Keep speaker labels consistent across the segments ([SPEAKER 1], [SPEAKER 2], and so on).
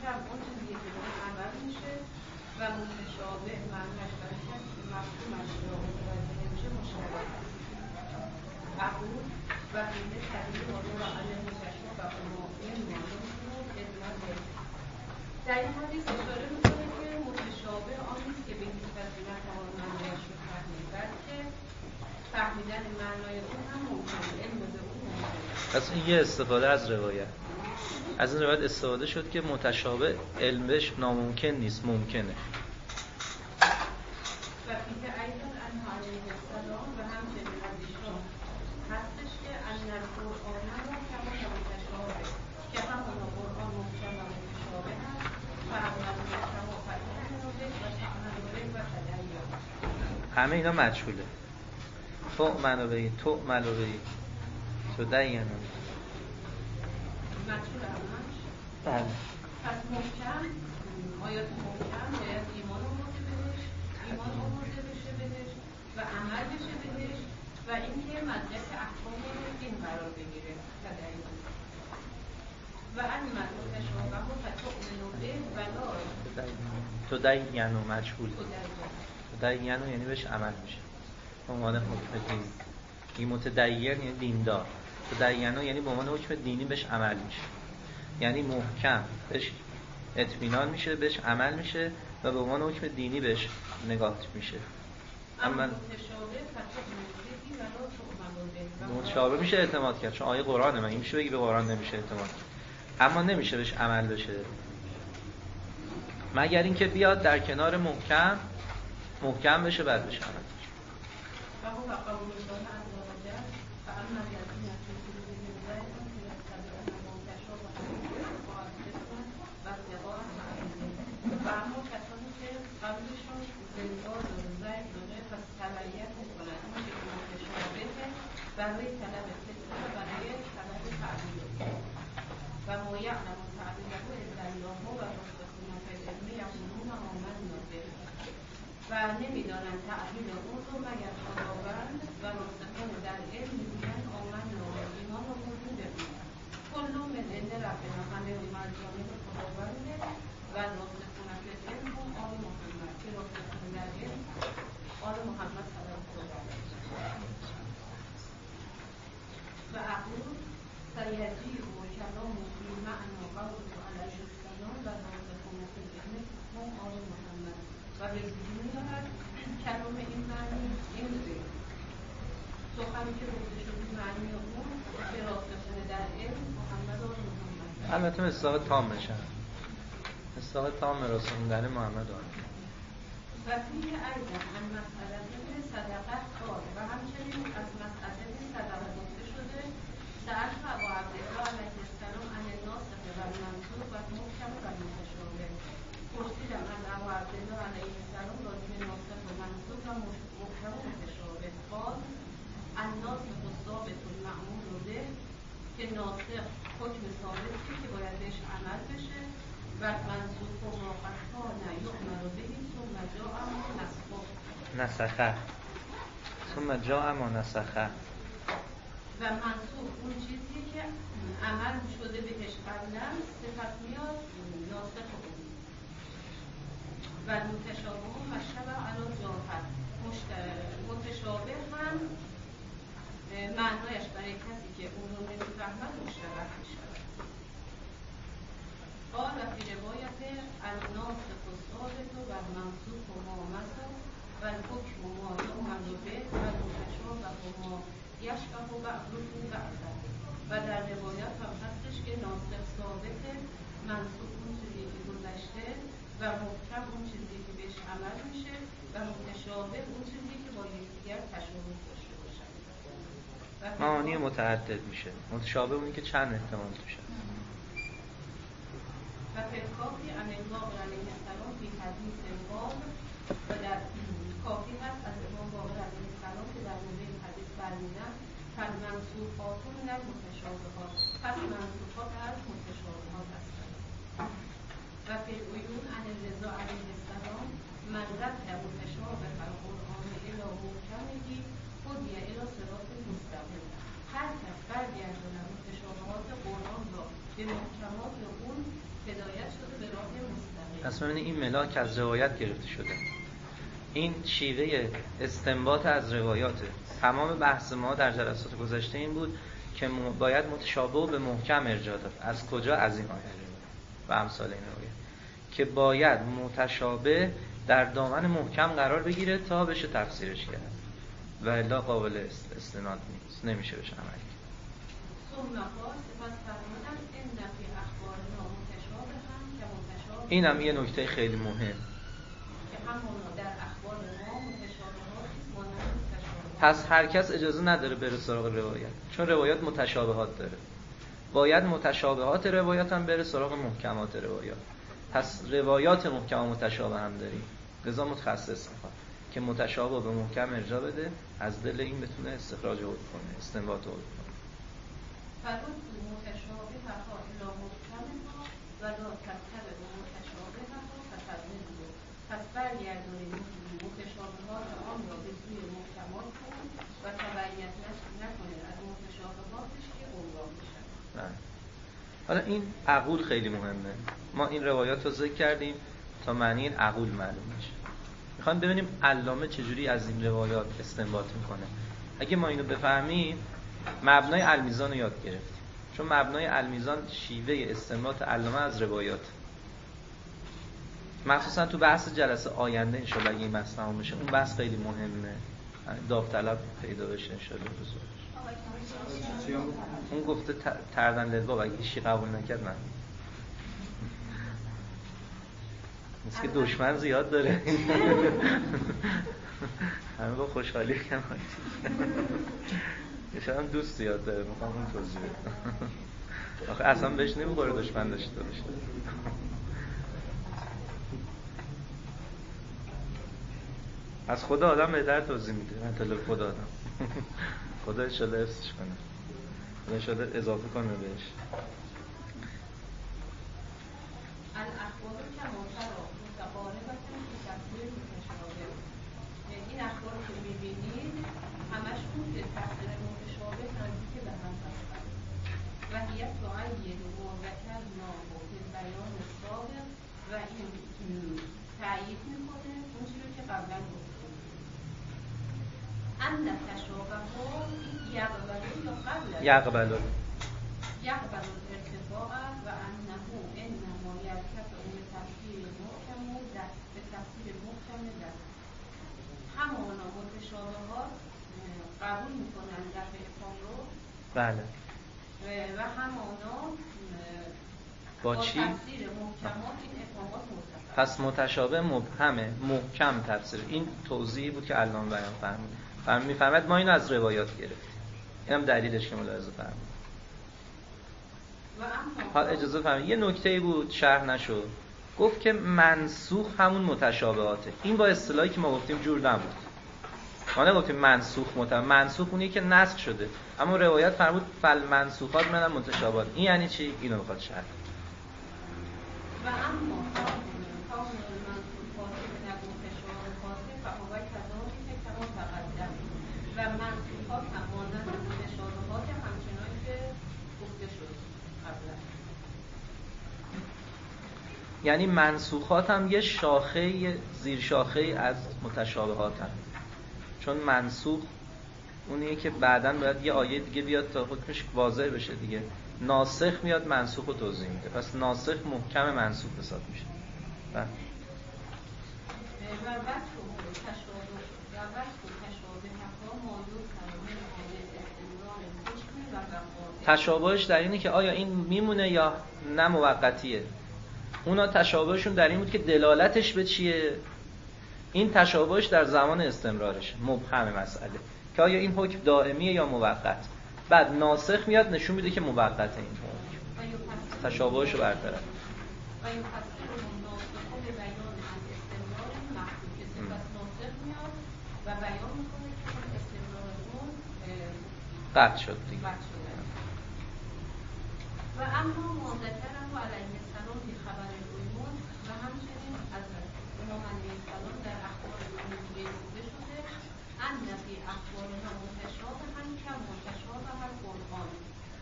[SPEAKER 1] محکم اون چیزی که به عمل میشه و متشابه معنیش برای کسی که مفهومش را متوجه نمیشه مشابه است. قبول و قیده طبیعی موضوع را علیه متشابه و معین معلوم کنید ادامه دهید. در این حدیث اشاره میکنه که متشابه آن نیست که به هیچ وجه نتوان معنیش رو فهمید، بلکه فهمیدن معنای اون هم ممکنه، علم به اون ممکنه.
[SPEAKER 2] پس این یه استفاده از روایت. از این روایت استفاده شد که متشابه علمش ناممکن نیست، ممکنه.
[SPEAKER 1] و فیه ایضا عنه علیه السلام و همچنین از ایشان هستش که ان القرآن محکم و متشابه، که همون قرآن محکم و متشابه هست و اول محکم و فعیل و تعمل و تدیان.
[SPEAKER 2] همه اینا مجهوله. تؤمن به تؤمل به تدین
[SPEAKER 1] مجهول همش.
[SPEAKER 2] بله.
[SPEAKER 1] پس محکم آیات محکم باید ایمان آورده بهش، ایمان آورده بشه بهش و عمل بشه بهش و اینکه مدرک احکام دین قرار بگیره تدیان. و ان متشابه و تؤمن به ولا
[SPEAKER 2] تدین و مجهول. تدین یعنی بهش عمل میشه. به عنوان حکم دینی. این متدین یعنی دیندار. تدین یعنی به عنوان حکم دینی بهش عمل میشه. یعنی محکم بهش اطمینان میشه، بهش عمل میشه و به عنوان حکم دینی بهش نگاه میشه. اما متشابه میشه اعتماد کرد، چون آیه قرآنه، من میشه بگی به قرآن نمیشه اعتماد کرد، اما نمیشه بهش عمل بشه مگر اینکه بیاد در کنار محکم بشه بعد بشه عمل بشه.
[SPEAKER 1] و اما کسانی که قبلشون زندار و زنگ داره پس تبعیت میکنن اون که متشابهه برای طلب فکر و برای طلب تعبیر و ما یعلم تعبیره الا الله و راسخون فی العلم یقولون آمنا به و نمیدانن تعبیر اون رو مگر خداوند و راسخون در علم میگویند آمنا و ایمان آوردیم به اون کل من عند ربنا، همه از جانب خداونده و راسخون علم هم آل محمد که راسخون در علم آل محمد صلی الله علیه و اقول سیجی و کلام فی معنا قول علیه السلام و راسخون فی العلم هم آل محمد و به وجود می‌آورد کلام این معنی این سخنی که گفته شد معنی اون که راسخون در علم محمد آل محمد.
[SPEAKER 2] البته مصداق تام بشن، مصداق تام راسخوندن محمد آل.
[SPEAKER 1] و فیه ایضا عن مسئله صدقه قال و همچنین از مسئله صدقه گفته شده سألت ابا عبدالله علیه السلام عن الناسخ و المنسوخ و محکم و متشابه. پرسیدم از ابا عبدالله علیه السلام راجع به ناسخ و منسوخ و محکم و متشابه. قال الناسخ ثابت المأمور به، که ناسخ حکم ثابتی که باید بهش عمل بشه و منسوخ و موقفا نیؤمر بهی ثم جاء ما
[SPEAKER 2] نسخه ثم جاء ما نسخه.
[SPEAKER 1] و منسوخ اون چیزی که عمل شده بهش قبلا صفت میاد ناسخ اون و متشابه مشتبه علی جاهت. متشابه هم معنایش برای کسی که اون رو نمیفهمد مشتبه میشود. قال و فی روایت الناسخ ثابت و منسوخ ما مضى و الحکم ما یؤمر به و المتشابه ما یشبه بعضه بعضا. و در روایت هم هستش که ناسخ ثابته، منسوخ اون چیزی که گذشته و محکم اون چیزی که بهش عمل میشه و متشابه اون چیزی که با یکدیگر تشابه داشته باشه.
[SPEAKER 2] معانی متعدد میشه. متشابه اونی که چند احتمال توشه.
[SPEAKER 1] و کافی ان باقر علیه السلام فی حدیث باب و در کافی هست از امام باقر علیه السلام که در مورد این حدیث فرمودن فالمنسوخات نه متشابهات، پس منسوخات از متشابهات هستند. و فی العیون عن رضا علیه السلام من رد متشابه القرآن الی محکمه هدی الی صراط مستقیم. هر کس برگرداند متشابهات قرآن را به محکمات اون هدایت شده به راه
[SPEAKER 2] اصلا این ملاک از روایت گرفته شده. این شیوه استنباط از روایاته. تمام بحث ما در جلسات گذشته این بود که باید متشابه به محکم ارجاع داد. از کجا؟ از این آیه و امثال این آیه که باید متشابه در دامن محکم قرار بگیره تا بشه تفسیرش کرد و الا قابل استناد نیست، نمیشه بشه عمل کرد. این هم یه نکته خیلی مهم. پس هر کس اجازه نداره بره سراغ روایت، چون روایات متشابهات داره. باید متشابهات روایات هم بره سراغ محکمات روایات. پس روایات محکم و متشابه هم داریم، لذا متخصص میخواد که متشابه به محکم ارجاع بده، از دل این بتونه استخراج حکم کنه، استنباط حکم کنه.
[SPEAKER 1] فرض متشابه ها الا محکمها و لا تتبع متشابه ها فتضمنه. پس برگردونید متشابهات آن را به سوی محکمات کنید و تبعیت نکنید از متشابهاتش که عنوان بشن.
[SPEAKER 2] حالا این عقول خیلی مهمه. ما این روایات رو ذکر کردیم تا معنی این عقول معلوم بشه. میخوایم ببینیم علامه چجوری از این روایات استنباط میکنه. اگه ما اینو بفهمیم مبنای المیزان رو یاد گرفتیم، چون مبنای المیزان شیوه استنباط علامه از روایات، مخصوصا تو بحث جلسه آینده انشالله اگه این بحث تمام بشه اون بحث خیلی مهمه، داوطلب پیدا بشه انشالله. اون گفته تردن للباب، اگه هیچی قبول نکرد من مثل که دشمن زیاد داره همه با خوشحالی کنم یه شاید هم دوست زیاد داره، میخوام اون توضیح بدم آخه اصلا بهش نمیخوره دشمن داشته باشه. از خدا آدم بهتر توضیح میده، من طلب خدا آدم خدا انشالله حفظش کنه، خدا انشالله اضافه کنه بهش.
[SPEAKER 1] این اخبار که میبینید همشون به تفسیر متشابه نزدیک به هم هستند و هی تعید و ذکرنا به بیان سابق و این تأیید میکنه اون چیزی که قبلا گفتیم. ان تشابه یقبل ارتفاع و انه انما یرتفع به تفسیر محکم در همانا متشابهات قبول میکنن دفع افهام رو.
[SPEAKER 2] بله.
[SPEAKER 1] و همانا
[SPEAKER 2] با چی؟
[SPEAKER 1] تفسیر محکمات این افهامات متفاوت.
[SPEAKER 2] پس متشابه مبهمه، محکم تفسیر. این توضیحی بود که علامه بیان میفهمد ما اینو از روایات گرفتیم. اینم دلیلش که ملاحظه فرمود. حالا اجازه فرمایید یه نکته‌ای بود شرح نشد. گفت که منسوخ همون متشابهاته. این با اصطلاحی که ما گفتیم جور نبود. ما نگفتیم منسوخ منسوخ اونیه که نسخ شده، اما روایت فرمود فل منسوخات منم متشابهات. این یعنی چی؟ اینو میخواد شرح.
[SPEAKER 1] و اما کامل منسوخات نگو متشابهات فهو کذالک که کما تقدم و منسوخات همانند متشابهات همچنان که گفته شد قبلا.
[SPEAKER 2] یعنی منسوخات هم یه شاخه زیر شاخه از متشابهات هم. چون منسوخ اونیه که بعداً باید یه آیه دیگه بیاد تا حکمش واضح بشه دیگه. ناسخ میاد منسوخ رو توضیح میده، پس ناسخ محکم منسوخ حساب میشه. تشابهش در اینه که آیا این میمونه یا نه موقتیه. اونا تشابهشون در این بود که دلالتش به چیه؟ این تشابهش در زمان استمرارشه، مبهم مسئله که آیا این حکم دائمیه یا موقت. بعد ناسخ میاد نشون میده که موقته این حکم، تشابهش رو برطرف. قطع شد دیگه.
[SPEAKER 1] و اما مذکرم و علیه السلام بی خبر العیون و همچنین از امام علیه السلام در اخبار نزولی گفته شده ان فی اخبارنا متشابه هم که متشابه هر قرآن.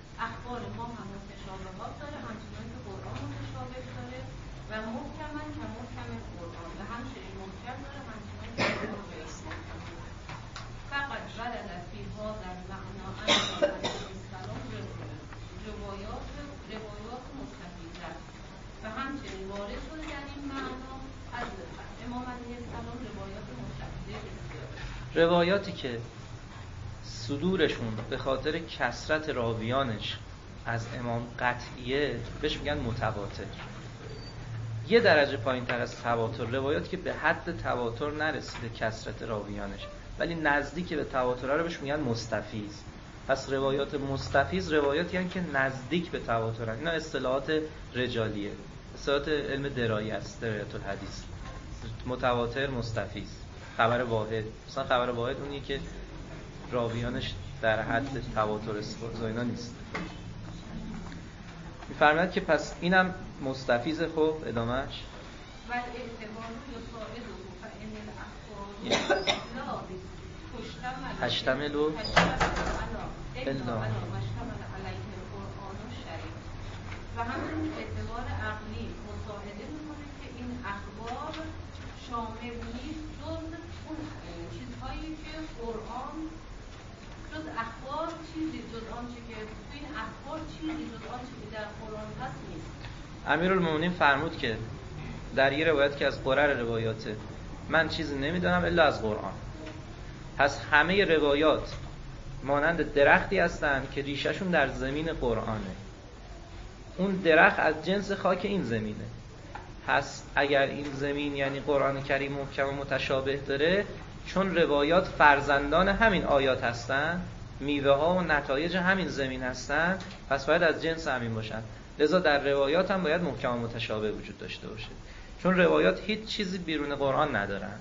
[SPEAKER 1] اخبار ما هم متشابهات داره همچنان که قرآن متشابه داره و محکمن که
[SPEAKER 2] روایاتی که صدورشون به خاطر کثرت راویانش از امام قطعیه بهش میگن متواتر. یه درجه پایین تر از تواتر، روایاتی که به حد تواتر نرسیده کثرت راویانش ولی نزدیک به تواتر رو بهش میگن مستفیض. پس روایات مستفیض روایاتی هستند که نزدیک به تواترن. اینا اصطلاحات رجالیه، اصطلاحات علم درایه است، درایت الحدیث. متواتر، مستفیض، خبر واحد. مثلا خبر واحد اونیه که راویانش در حد تواتر اینا نیست. می‌فرماید که پس اینم مستفیض. خب ادامهش هشتملو الا
[SPEAKER 1] و همچنین اعتبار عقلی مساعده میکنه که این اخبار شامل نیست جز اون چیزهایی که قرآن، جز اخبار چیزی جز آنچه که این اخبار چیزی جز آنچه که در قرآن هست نیست.
[SPEAKER 2] امیرالمومنین فرمود که در یه روایت که از قرر روایاته، من چیزی نمیدونم الا از قرآن. پس همه روایات مانند درختی هستند که ریشهشون در زمین قرآنه. اون درخت از جنس خاک این زمینه. پس اگر این زمین یعنی قرآن کریم محکم و متشابه داره، چون روایات فرزندان همین آیات هستن، میوه ها و نتایج همین زمین هستن، پس باید از جنس همین باشن. لذا در روایات هم باید محکم و متشابه وجود داشته باشه، چون روایات هیچ چیزی بیرون قرآن ندارن.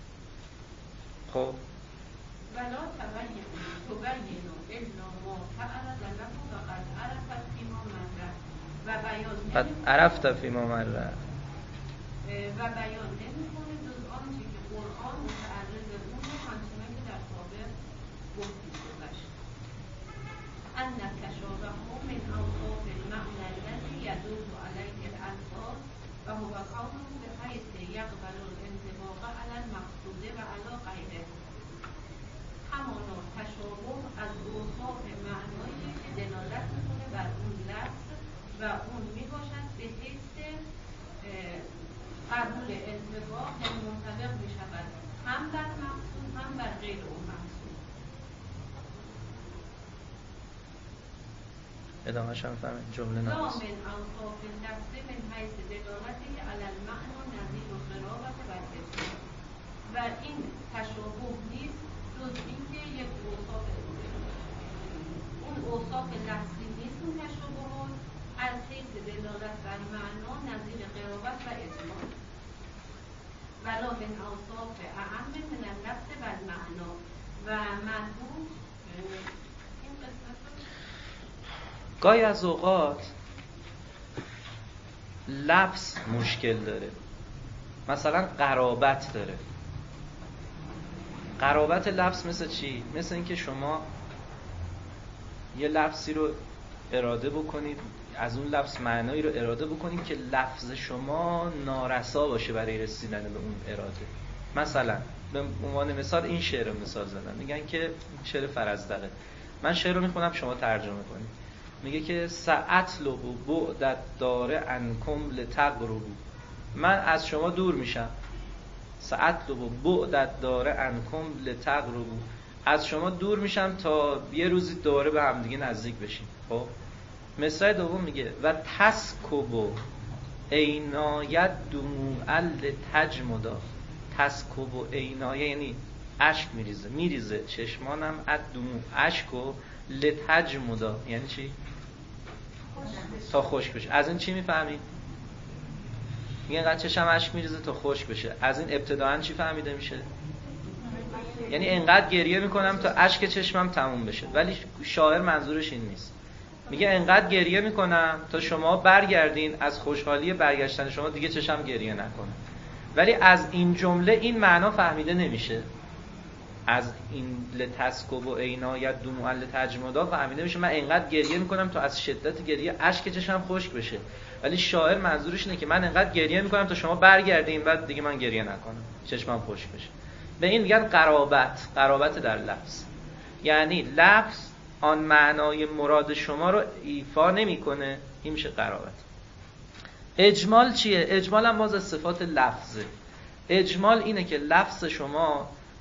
[SPEAKER 2] خب
[SPEAKER 1] ولا تبین الا ما تعرض له فقد عرفت فیما مر و بیان
[SPEAKER 2] قد عرفت فیما مر
[SPEAKER 1] و بیان نمی‌کنه جز آنچه که قرآن متعرض اون همچنان که در سابق گفته گذشت. ان تشابه من اوصاف المعنى الذي يدل عليه الالفاظ و هو قول بحيث يقبل الانطباق على المقصود و على غیره. همانا تشابه از اوصاف معنایی که دلالت میکنه بر اون لفظ و اون میباشد به حیث قبول انطباق منطبق میشود هم بر مقصود هم بر غیر اون مقصود.
[SPEAKER 2] ادامه‌ش هم فهمید جمله
[SPEAKER 1] لا
[SPEAKER 2] ناقص.
[SPEAKER 1] من اوصاف اللفظ من حیث دلالته علی المعنى نظیر و قرابت و الاسم. و این تشابه نیست جز اینکه یک اوصاف اون اوصاف لفظی نیست. اون تشابهات از حیث دلالت بر معنا نظیر قرابت و اتمام. ولا من اوصاف اعم من اللفظ و المعنا و مربوط این قسمت.
[SPEAKER 2] گاهی از اوقات لفظ مشکل داره، مثلا قرابت داره. قرابت لفظ مثل چی؟ مثل اینکه شما یه لفظی رو اراده بکنید، از اون لفظ معنایی رو اراده بکنید که لفظ شما نارسا باشه برای رسیدن به اون اراده. مثلا به عنوان مثال این شعر رو مثال زدم، میگن که شعر فرزدقه، من شعر رو میخونم شما ترجمه کنید. میگه که سأطلب بعد دار عنکم لتقربوا، من از شما دور میشم. سأطلب بعد دار عنکم لتقربوا، از شما دور میشم تا یه روزی دوباره به هم دیگه نزدیک بشیم. خب مصرع دوم میگه و تسکب عینایت دموع لتجمدا. تسکب عینایه یعنی اشک میریزه چشمانم اد دموع اشکو لتجمدا، یعنی چی؟ تا خشک بشه. از این چی میفهمید؟ میگه اینقدر چشم اشک میریزه تا خشک بشه. از این ابتداعاً چی فهمیده میشه؟ یعنی اینقدر گریه میکنم تا اشک چشمم تموم بشه. ولی شاعر منظورش این نیست. میگه اینقدر گریه میکنم تا شما برگردین، از خوشحالی برگشتن شما دیگه چشم گریه نکنه. ولی از این جمله این معنا فهمیده نمیشه. از این لتسکب و عینایت دموع لتجمدا فهمیده میشه من اینقدر گریه میکنم تا از شدت گریه اشک چشم خشک بشه. ولی شاعر منظورش اینه که من اینقدر گریه میکنم تا شما برگردین، بعد دیگه من گریه نکنم، چشمم خشک بشه. به این میگن قرابت در لفظ. یعنی لفظ آن معنای مراد شما رو ایفا نمیکنه، این میشه قرابت. اجمال چیه؟ اجمال هم باز از صفات لفظه. اجمال اینه که لفظ شما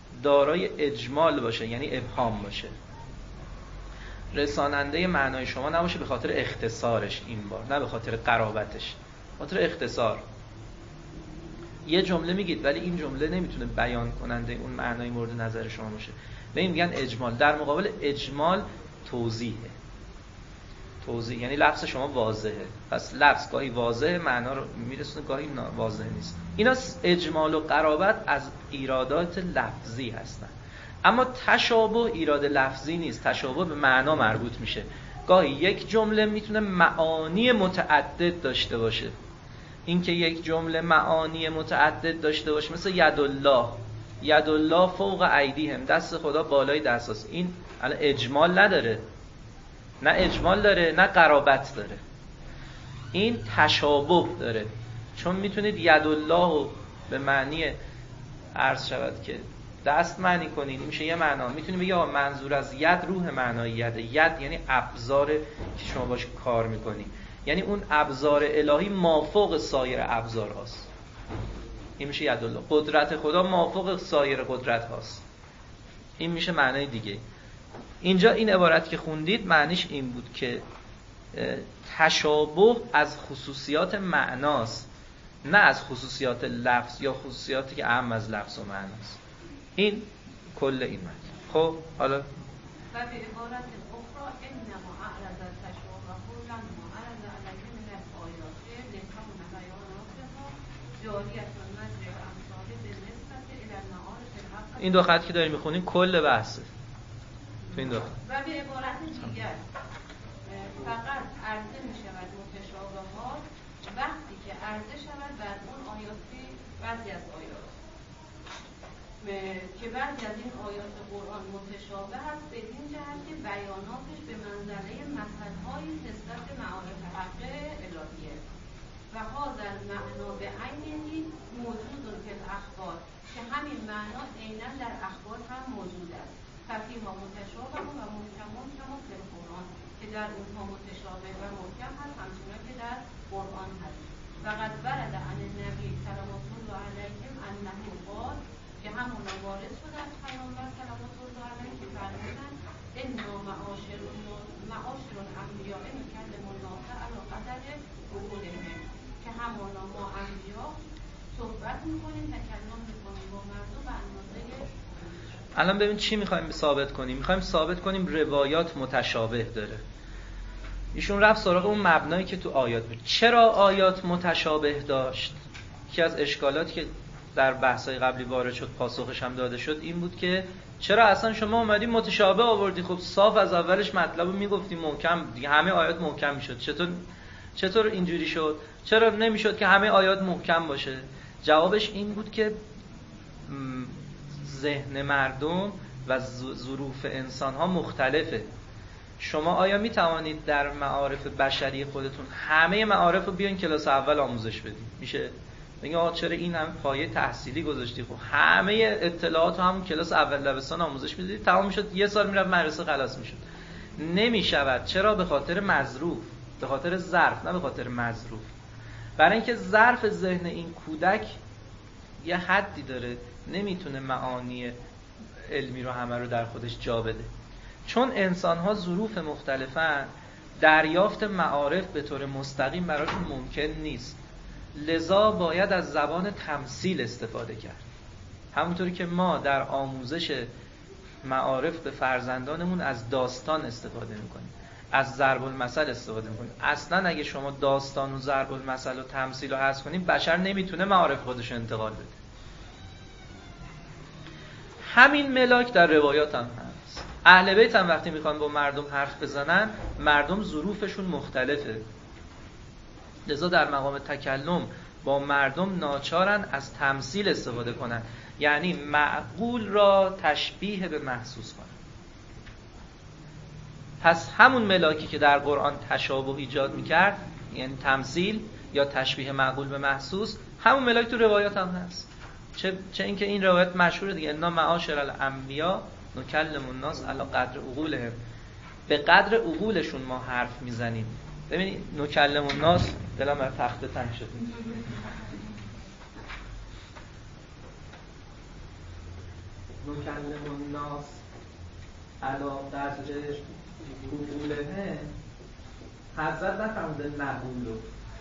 [SPEAKER 2] دارای اجمال باشه، یعنی ابهام باشه، رساننده معنای شما نباشه به خاطر اختصارش این بار، نه به خاطر قرابتش، به خاطر اختصار. یه جمله میگید ولی این جمله نمیتونه بیان کننده اون معنای مورد نظر شما باشه، به این میگن اجمال. در مقابل اجمال توضیحه. توضیح یعنی لفظ شما واضحه، پس لفظ گاهی واضحه معنا رو میرسونه، گاهی واضح نیست. اینا اجمال و قرابت از ایرادات لفظی هستن. اما تشابه ایراد لفظی نیست، تشابه به معنا مربوط میشه. گاهی یک جمله میتونه معانی متعدد داشته باشه. این که یک جمله معانی متعدد داشته باشه، مثل یدالله، یدالله فوق ایدیهم، دست خدا بالای دست هست، این الان اجمال نداره، نه اجمال داره نه قرابت داره، این تشابه داره. چون میتونید یدالله رو به معنی عرض شود که دست معنی کنین، میشه یه معنا. میتونید بگید منظور از ید روح معنای یده. ید یعنی ابزار که شما باش کار میکنی، یعنی اون ابزار الهی مافوق سایر ابزار هاست، این میشه یدالله. قدرت خدا مافوق سایر قدرت هاست، این میشه معنای دیگه. اینجا این عبارت که خوندید معنیش این بود که تشابه از خصوصیات معناست، نه از خصوصیات لفظ یا خصوصیاتی که اهم از لفظ و معناست. این کل این متن. خب حالا
[SPEAKER 1] و به عبارت اخرى انما اعرض التشابه لما عرض علیه من الآیات لتكون بیاناتها جاریة مجرى الامثال بالنسبة الى المعارف الحق.
[SPEAKER 2] این دو خط که داریم میخونیم کل بحثه تو این دو خط.
[SPEAKER 1] و به عبارت دیگر فقط عرضه میشود متشابهات وقتی که عرضه شود بر اون آیاتی، بعضی از آیات که بعضی از این آیات قرآن متشابه هست بدین جهت که بیاناتش به منزله مثل‌هایی نسبت به معارف حق الهیه و هذا المعنا به عینه موجود فی الاخبار، که همین معنا عیناً در اخبار هم موجود است. فیها متشابه و محکم کما فی القرآن، که در اونها متشابه و محکم هست همچنان که در قرآن هست. فقط ورد عن النبی صلوات الله علیه انه قال، که همون وارد شده از پیامبر صلوات الله علیه که فرمودند انا معاشر الانبیاء نکلم الله علی قدر عقولهم، که همانا ما انبیا صحبت میکنیم، تکلم میکنیم با مردم به اندازه.
[SPEAKER 2] الان ببین چی میخوایم ثابت کنیم. میخوایم ثابت کنیم روایات متشابه داره. ایشون رفت سراغ اون مبنایی که تو آیات بود. چرا آیات متشابه داشت؟ یکی از اشکالاتی که در بحث‌های قبلی وارد شد، پاسخش هم داده شد، این بود که چرا اصلا شما اومدی متشابه آوردی؟ خب صاف از اولش مطلبو میگفتی محکم دیگه، همه آیات محکم میشد. چطور اینجوری شد؟ چرا نمیشد که همه آیات محکم باشه؟ جوابش این بود که ذهن مردم و ظروف انسان‌ها مختلفه. شما آیا می توانید در معارف بشری خودتون همه معارف رو بیاین کلاس اول آموزش بدید؟ میشه؟ بگید آقا چرا این همه پایه تحصیلی گذاشتی؟ خب همه اطلاعات رو همون کلاس اول دبستان آموزش میدید، تمام میشد، یه سال میرفت مدرسه خلاص میشد. نمیشود. چرا؟ به خاطر مظروف، به خاطر ظرف، نه به خاطر مظروف. برای اینکه ظرف ذهن این کودک یه حدی داره، نمیتونه معانی علمی رو همه رو در خودش جا بده. چون انسان‌ها ظروف مختلفن، دریافت معارف به طور مستقیم براشون ممکن نیست. لذا باید از زبان تمثیل استفاده کرد. همونطوری که ما در آموزش معارف به فرزندانمون از داستان استفاده میکنیم، از ضرب المثل استفاده میکنیم. اصلا اگه شما داستان و ضرب المثل و تمثیل رو حذف کنیم، بشر نمیتونه معارف خودش انتقال بده. همین ملاک در روایات هم هست. اهل بیت هم وقتی میخوان با مردم حرف بزنن، مردم ظروفشون مختلفه، لذا در مقام تکلم با مردم ناچارن از تمثیل استفاده کنن، یعنی معقول را تشبیه به محسوس کنن. پس همون ملاکی که در قرآن تشابه ایجاد میکرد، یعنی تمثیل یا تشبیه معقول به محسوس، همون ملاک تو روایات هم هست. چه اینکه این روایت مشهوره دیگه، انا معاشر الانبیاء نکلم الناس علی قدر عقولهم، به قدر عقولشون ما حرف میزنیم. ببینید نکلم الناس، دلم بر تخته تنگ شد. نکلم الناس علی قدر عقولهم، حضرت نفرموده نقولو.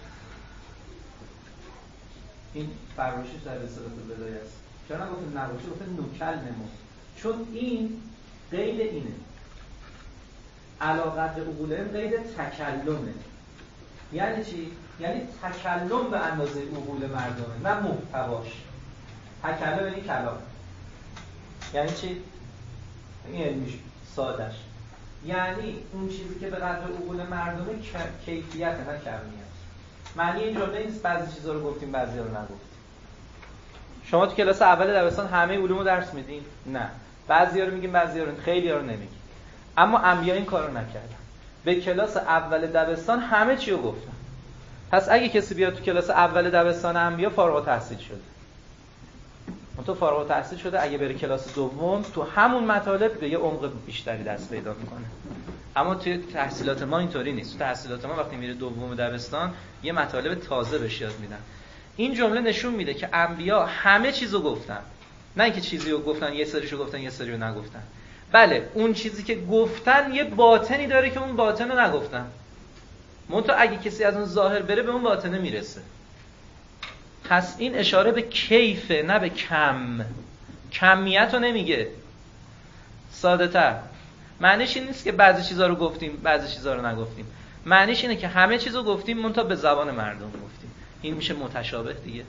[SPEAKER 2] این فرمایشی در رسالت البدایه است. چرا نگفته نقولو؟ چرا گفته نکلمو؟ چون این قید اینه، علی قدر عقولهم قید تکلمه. یعنی چی؟ یعنی تکلم به اندازه عقول مردمه، نه محتواش. تکلم یعنی کلام. یعنی چی؟ این علمیش سادش. یعنی اون چیزی که به قدر عقول مردمه کیفیت نه کمیت. معنی این جمله نیست بعضی چیزا رو گفتیم بعضی رو نگفتیم. شما تو کلاس اول دبستان همه علومو درس میدین؟ نه. بعضیا رو میگیم بعضیا رو، خیلی‌ها رو نمیگیم. اما انبیا این کارو نکردن. به کلاس اول دبستان همه چی رو گفتن. پس اگه کسی بیاد تو کلاس اول دبستان انبیا فارغ التحصیل شده. اون تو فارغ التحصیل شده، اگه بره کلاس دوم تو همون مطالب به یه عمق بیشتری دست پیدا میکنه. اما توی تحصیلات ما اینطوری نیست. تو تحصیلات ما وقتی میره دوم دبستان یه مطالب تازه بهش یاد میدن. این جمله نشون میده که انبیا همه چیزو گفتن. نه اینکه چیزی رو گفتن یه سریشو گفتن یه سری رو نگفتن. بله اون چیزی که گفتن یه باطنی داره که اون باطن رو نگفتن. منتها اگه کسی از اون ظاهر بره به اون باطنه میرسه. پس این اشاره به کیفه نه به کم. کمیت رو نمیگه. ساده تر معنیش این نیست که بعضی چیزا رو گفتیم بعضی چیزا رو نگفتیم. معنیش اینه که همه چیزو گفتیم منتها به زبان مردم گفتیم. این میشه متشابه دیگه.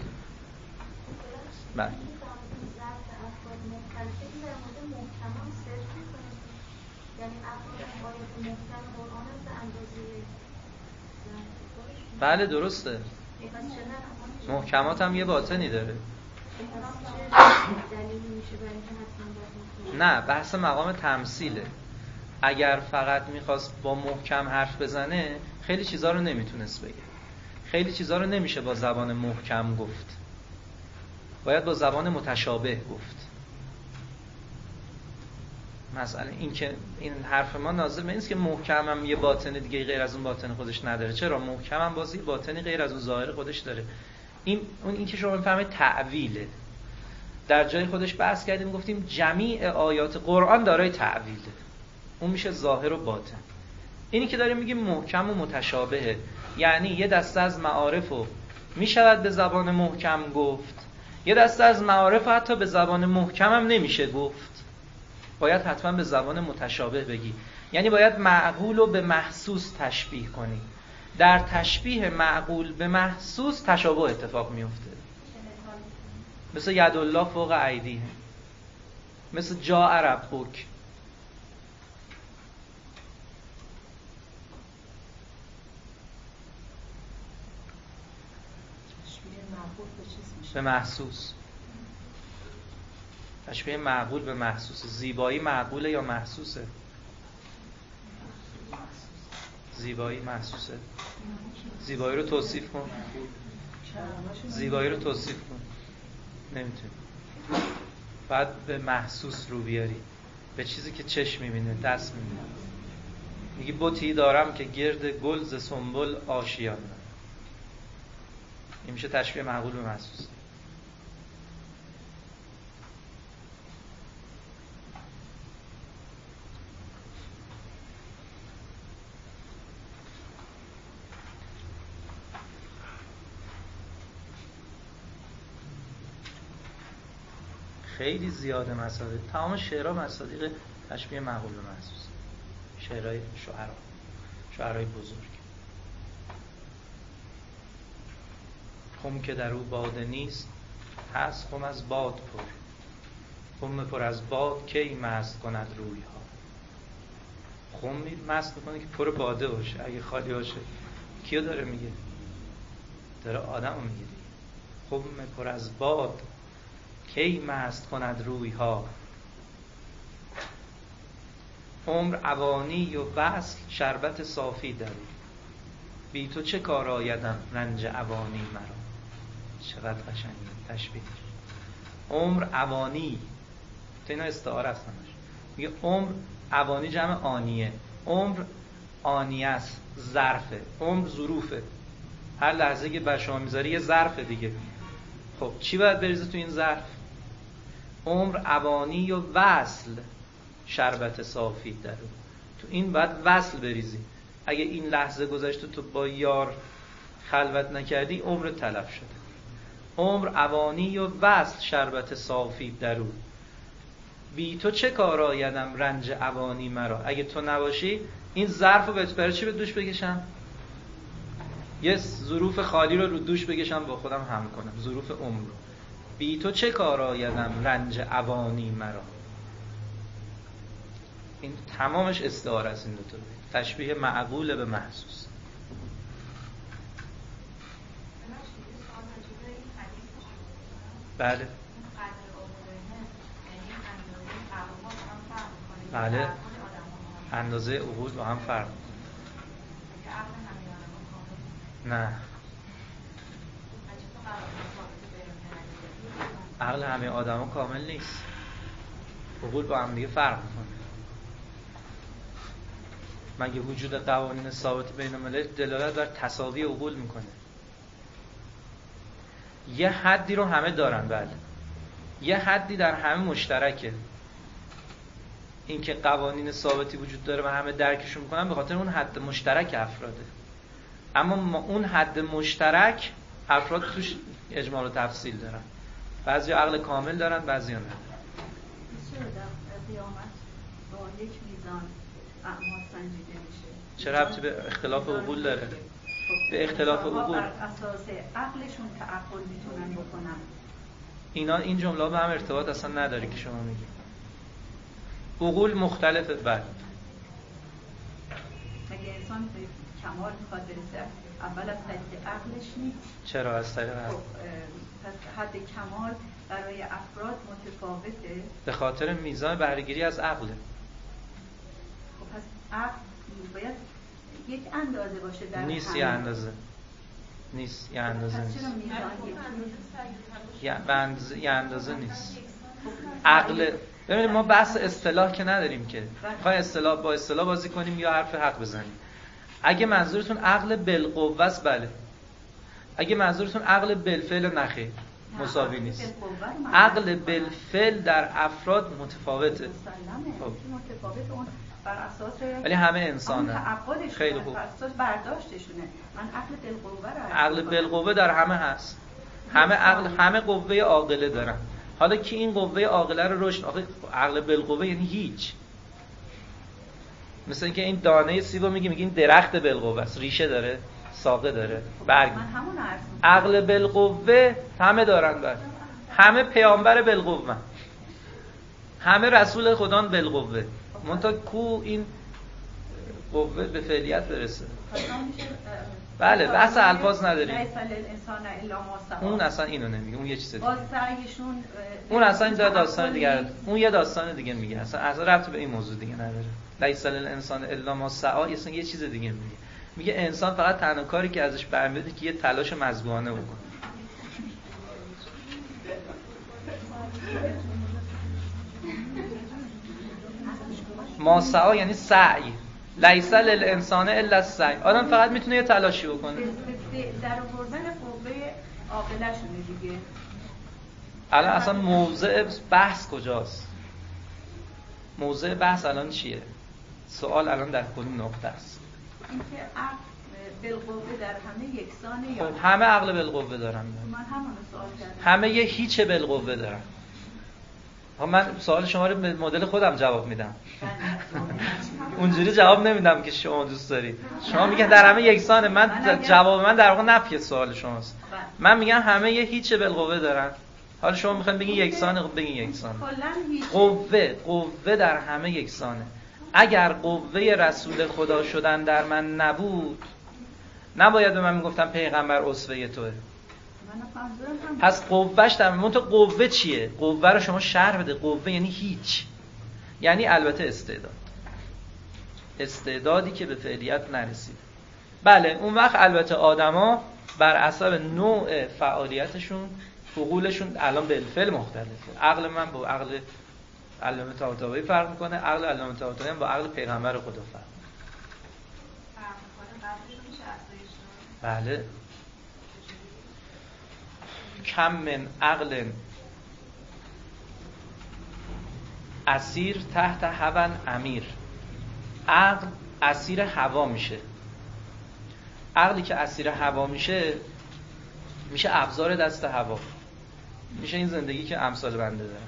[SPEAKER 2] بله بله درسته. محکمات هم یه باطنی داره. نه بحث مقام تمثیله. اگر فقط میخواست با محکم حرف بزنه خیلی چیزا رو نمیتونست بگه. خیلی چیزا رو نمیشه با زبان محکم گفت. باید با زبان متشابه گفت. مثلا این حرف ما ناظر به این است که محکم هم یه باطن دیگه غیر از اون باطن خودش نداره. چرا؟ محکم هم بازی باطنی غیر از اون ظاهر خودش داره. این که شما میفهمید تعویله. در جای خودش بحث کردیم گفتیم جمیع آیات قرآن دارای تعویله. اون میشه ظاهر و باطن. اینی که داریم میگیم محکم و متشابهه، یعنی یه دسته از معارفو میشود به زبان محکم گفت، یه دسته از معارف حتی به زبان محکم هم نمیشه گفت. باید حتما به زبان متشابه بگی. یعنی باید معقول رو به محسوس تشبیه کنی. در تشبیه معقول به محسوس تشابه اتفاق میفته. مثل یدالله فوق ایدیهم، مثل جاء ربک. به محسوس. تشبیه معقول به محسوس. زیبایی معقوله یا محسوسه؟ زیبایی محسوسه. زیبایی رو توصیف کن. زیبایی رو توصیف کن. نمیتونی. بعد به محسوس رو بیاری. به چیزی که چشم میبینه، دست میبینه. میگی بتی دارم که گرد گل ز سنبل آشیان. این میشه تشبیه معقول به محسوس. خیلی زیاده مصادیق. تمام شعرها مصادیق تشبیه معقول به محسوس. شعرهای شعرهای بزرگ. خم که در او باده نیست هست خم از باد پر. خم پر از باد کی مست کند روی ها. خم مست میکنه که پر باده باشه. اگه خالی باشه کیو داره میگه؟ داره آدم رو میگه. خم پر از باد کی مست کند روی ها. عمر عوانی و وصل شربت صافی داری. بی تو چه کار آیدم رنج عوانی مرا. چقدر قشنگه تشبیه. عمر عوانی تو اینا استعاره هستن. میگه عمر عوانی جمع آنیه. عمر آنیه است، ظرفه. عمر ظروفه. هر لحظه که بر شما میذاری یه ظرفه دیگه. خب چی باید بریزه تو این ظرف؟ عمر اوانی و وصل شربت صافی در او. تو این باید وصل بریزی. اگه این لحظه گذشته تو با یار خلوت نکردی عمر تلف شده. عمر اوانی و وصل شربت صافی در او. بی تو چه کار آیدم رنج اوانی مرا. اگه تو نباشی این ظرفو برای چی به دوش بکشم؟ یه ظروف خالی رو دوش بکشم با خودم هم کنم، ظروف عمر رو. بی تو چه کار آیدم رنج اوانی مرا. این تمامش استعاره است. این دو تا تشبیه معقول به محسوس. بله بله اندازه عقول با هم فرق. نه، عقل همه آدما کامل نیست. عقول با هم دیگه فرق میکنه. مگه وجود قوانین ثابت بین الملل دلالت بر تساوی عقول میکنه؟ یه حدی رو همه دارن، بله. یه حدی در همه مشترکه. اینکه قوانین ثابتی وجود داره و همه درکشون میکنن به خاطر اون حد مشترک افراده. اما اون حد مشترک افراد توش اجمال و تفصیل دارن. بعضی عقل کامل دارن، بعضی ها نه.
[SPEAKER 3] قیامت با یک میزان اعمال سنجیده میشه.
[SPEAKER 2] چه ربطی به اختلاف عقول داره؟ به اختلاف عقول
[SPEAKER 3] بر اساس عقلشون تعقل میتونن بکنن.
[SPEAKER 2] اینا این جمله به هم ارتباط اصلا نداره که شما میگید. عقول مختلفه. بله
[SPEAKER 3] مگه انسان به کمال میخواد برسه اول از طریق عقلش نیست؟
[SPEAKER 2] چرا از طریق عقل؟
[SPEAKER 3] پس حد کمال برای افراد متفاوته.
[SPEAKER 2] به خاطر میزان بهره‌گیری از عقله.
[SPEAKER 3] خب پس عقل باید یک اندازه باشه در
[SPEAKER 2] نیست. یه اندازه نیست. یه اندازه نیست.
[SPEAKER 3] چرا میزان
[SPEAKER 2] یه اندازه نیست. عقل ببینید ما بحث اصطلاح که نداریم که میخوایم اصطلاح با اصطلاح بازی کنیم یا حرف حق بزنیم. اگه منظورتون عقل بالقوه است بله. اگه منظورتون عقل بالفعل نخیر مساوی نیست. عقل بالفعل در افراد متفاوته.
[SPEAKER 3] متفاوت اون بر اساس
[SPEAKER 2] ولی همه انسانن. خیلی خوب.
[SPEAKER 3] بر اساس برداشتشونه. من عقل بالقوه رو
[SPEAKER 2] عقل بالقوه در همه هست. همه عقل همه قوه عاقله دارن. حالا کی این قوه عاقله رو رشد آخه عقل بالقوه یعنی هیچ. مثلا اینکه این دانه سیبو میگیم این درخت بالقوه است، ریشه داره، ساقه داره، برگ.
[SPEAKER 3] من همون عرض
[SPEAKER 2] عقل بالقوه همه دارن. بر همه پیامبر بالقوه، همه رسول خدا بالقوه. منتها کو این قوه به فعلیت برسه. بله بحث الفاظ نداریم. اون اصلا اینو نمیگه. اون یه چیز دیگه. اون اصلا این داستان دیگه. اون یه داستان دیگه میگه. اصلا ربطی به این موضوع دیگه نداره. لیس للانسان الا ما سعی اصلا یه چیز دیگه میگه. میگه انسان فقط تنها کاری که ازش برمیاد که یه تلاش مظبوطانه بکنه. ما سعی یعنی سعی. لیس للانسان الا السعی. آدم فقط میتونه یه تلاشی بکنه.
[SPEAKER 3] در آوردن قوه عاقله‌شونه دیگه.
[SPEAKER 2] الان اصلا موضع بحث کجاست؟ موضع بحث الان چیه؟ سوال الان در کدوم نقطه است؟
[SPEAKER 3] اینکه عقل بالقوه در همه یکسانه یا
[SPEAKER 2] خب همه عقل بالقوه دارن.
[SPEAKER 3] من همون سوال کردم.
[SPEAKER 2] همه یه هیچ بالقوه دارن. من سوال شما رو به مدل خودم جواب میدم. اونجوری جواب نمیدم که شما دوست دارید. شما میگن در همه یکسانه. من جواب من در واقع نفی سوال شماست. من میگم همه یه هیچ بالقوه دارن. حالا شما میخواین بگین یکسانه، خب بگین یکسانه. قوه در همه یکسانه. اگر قوه رسول خدا شدن در من نبود نباید به من میگفتم پیغمبر اسوه توئه. پس قوهش در من. تو قوه چیه؟ قوه رو شما شرح بده. قوه یعنی هیچ. یعنی البته استعدادی که به فعلیت نرسید. بله اون وقت البته آدما بر حسب نوع فعالیتشون عقولشون الان بالفعل مختلفه. عقل من با عقل علامه طباطبایی فرق میکنه. عقل علامه طباطبایی هم با عقل پیغمبر خدا فرق میکنه. بله کم من عقل اسیر تحت هوا امیر. عقل اسیر هوا میشه. عقلی که اسیر هوا میشه ابزار دست هوا، میشه این زندگی که امثال بنده دارن.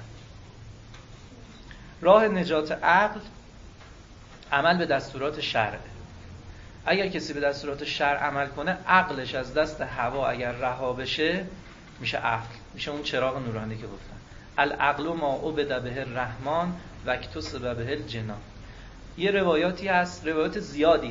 [SPEAKER 2] راه نجات عقل عمل به دستورات شرع. اگر کسی به دستورات شرع عمل کنه، عقلش از دست هوا اگر رها بشه میشه عقل، میشه اون چراغ نورانی که گفتن العقل ما عبد به الرحمن و اکتسب به الجنان. یه روایاتی هست، روایات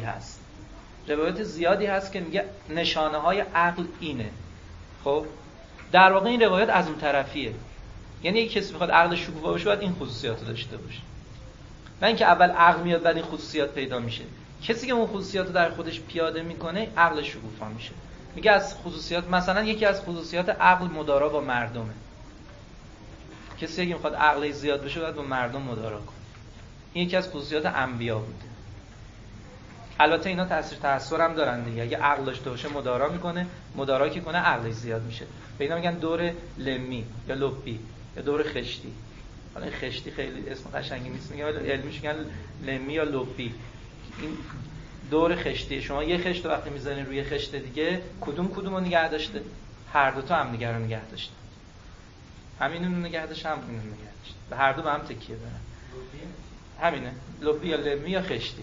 [SPEAKER 2] زیادی هست که میگه نشانه های عقل اینه. خب در واقع این روایات از اون طرفیه، یعنی یک کسی بخواد عقل شکوفا باشه باید این خصوصیات رو داشته باشه، نه اینکه اول عقل میاد بعد این خصوصیات پیدا میشه. کسی که اون خصوصیات رو در خودش پیاده میکنه عقل شکوفا میشه. میگه از خصوصیات، مثلا یکی از خصوصیات عقل مدارا با مردمه. کسی که میخواد عقلش زیاد بشه باید با مردم مدارا کنه. این یکی از خصوصیات انبیا بوده. البته اینا تأثیر هم دارن دیگه. اگه عقل داشته باشه مدارا میکنه، مدارا که کنه عقلش زیاد میشه. به اینا میگن دور لمی یا لبی یا دور خشتی. حالا این خشتی خیلی اسم قشنگی نیست، میگن علمیش میگن لمی یا لبی. این دور خشتی، شما یه خشت رو وقتی میزنین روی خشت دیگه، کدوم رو نگه داشته؟ هر دو تا هم دیگه رو نگه داشته. همینو نگه داشته، همینو نگه داشته. به هر دو به هم تکیه دارن. همینه، لبی یا لمی یا خشتی.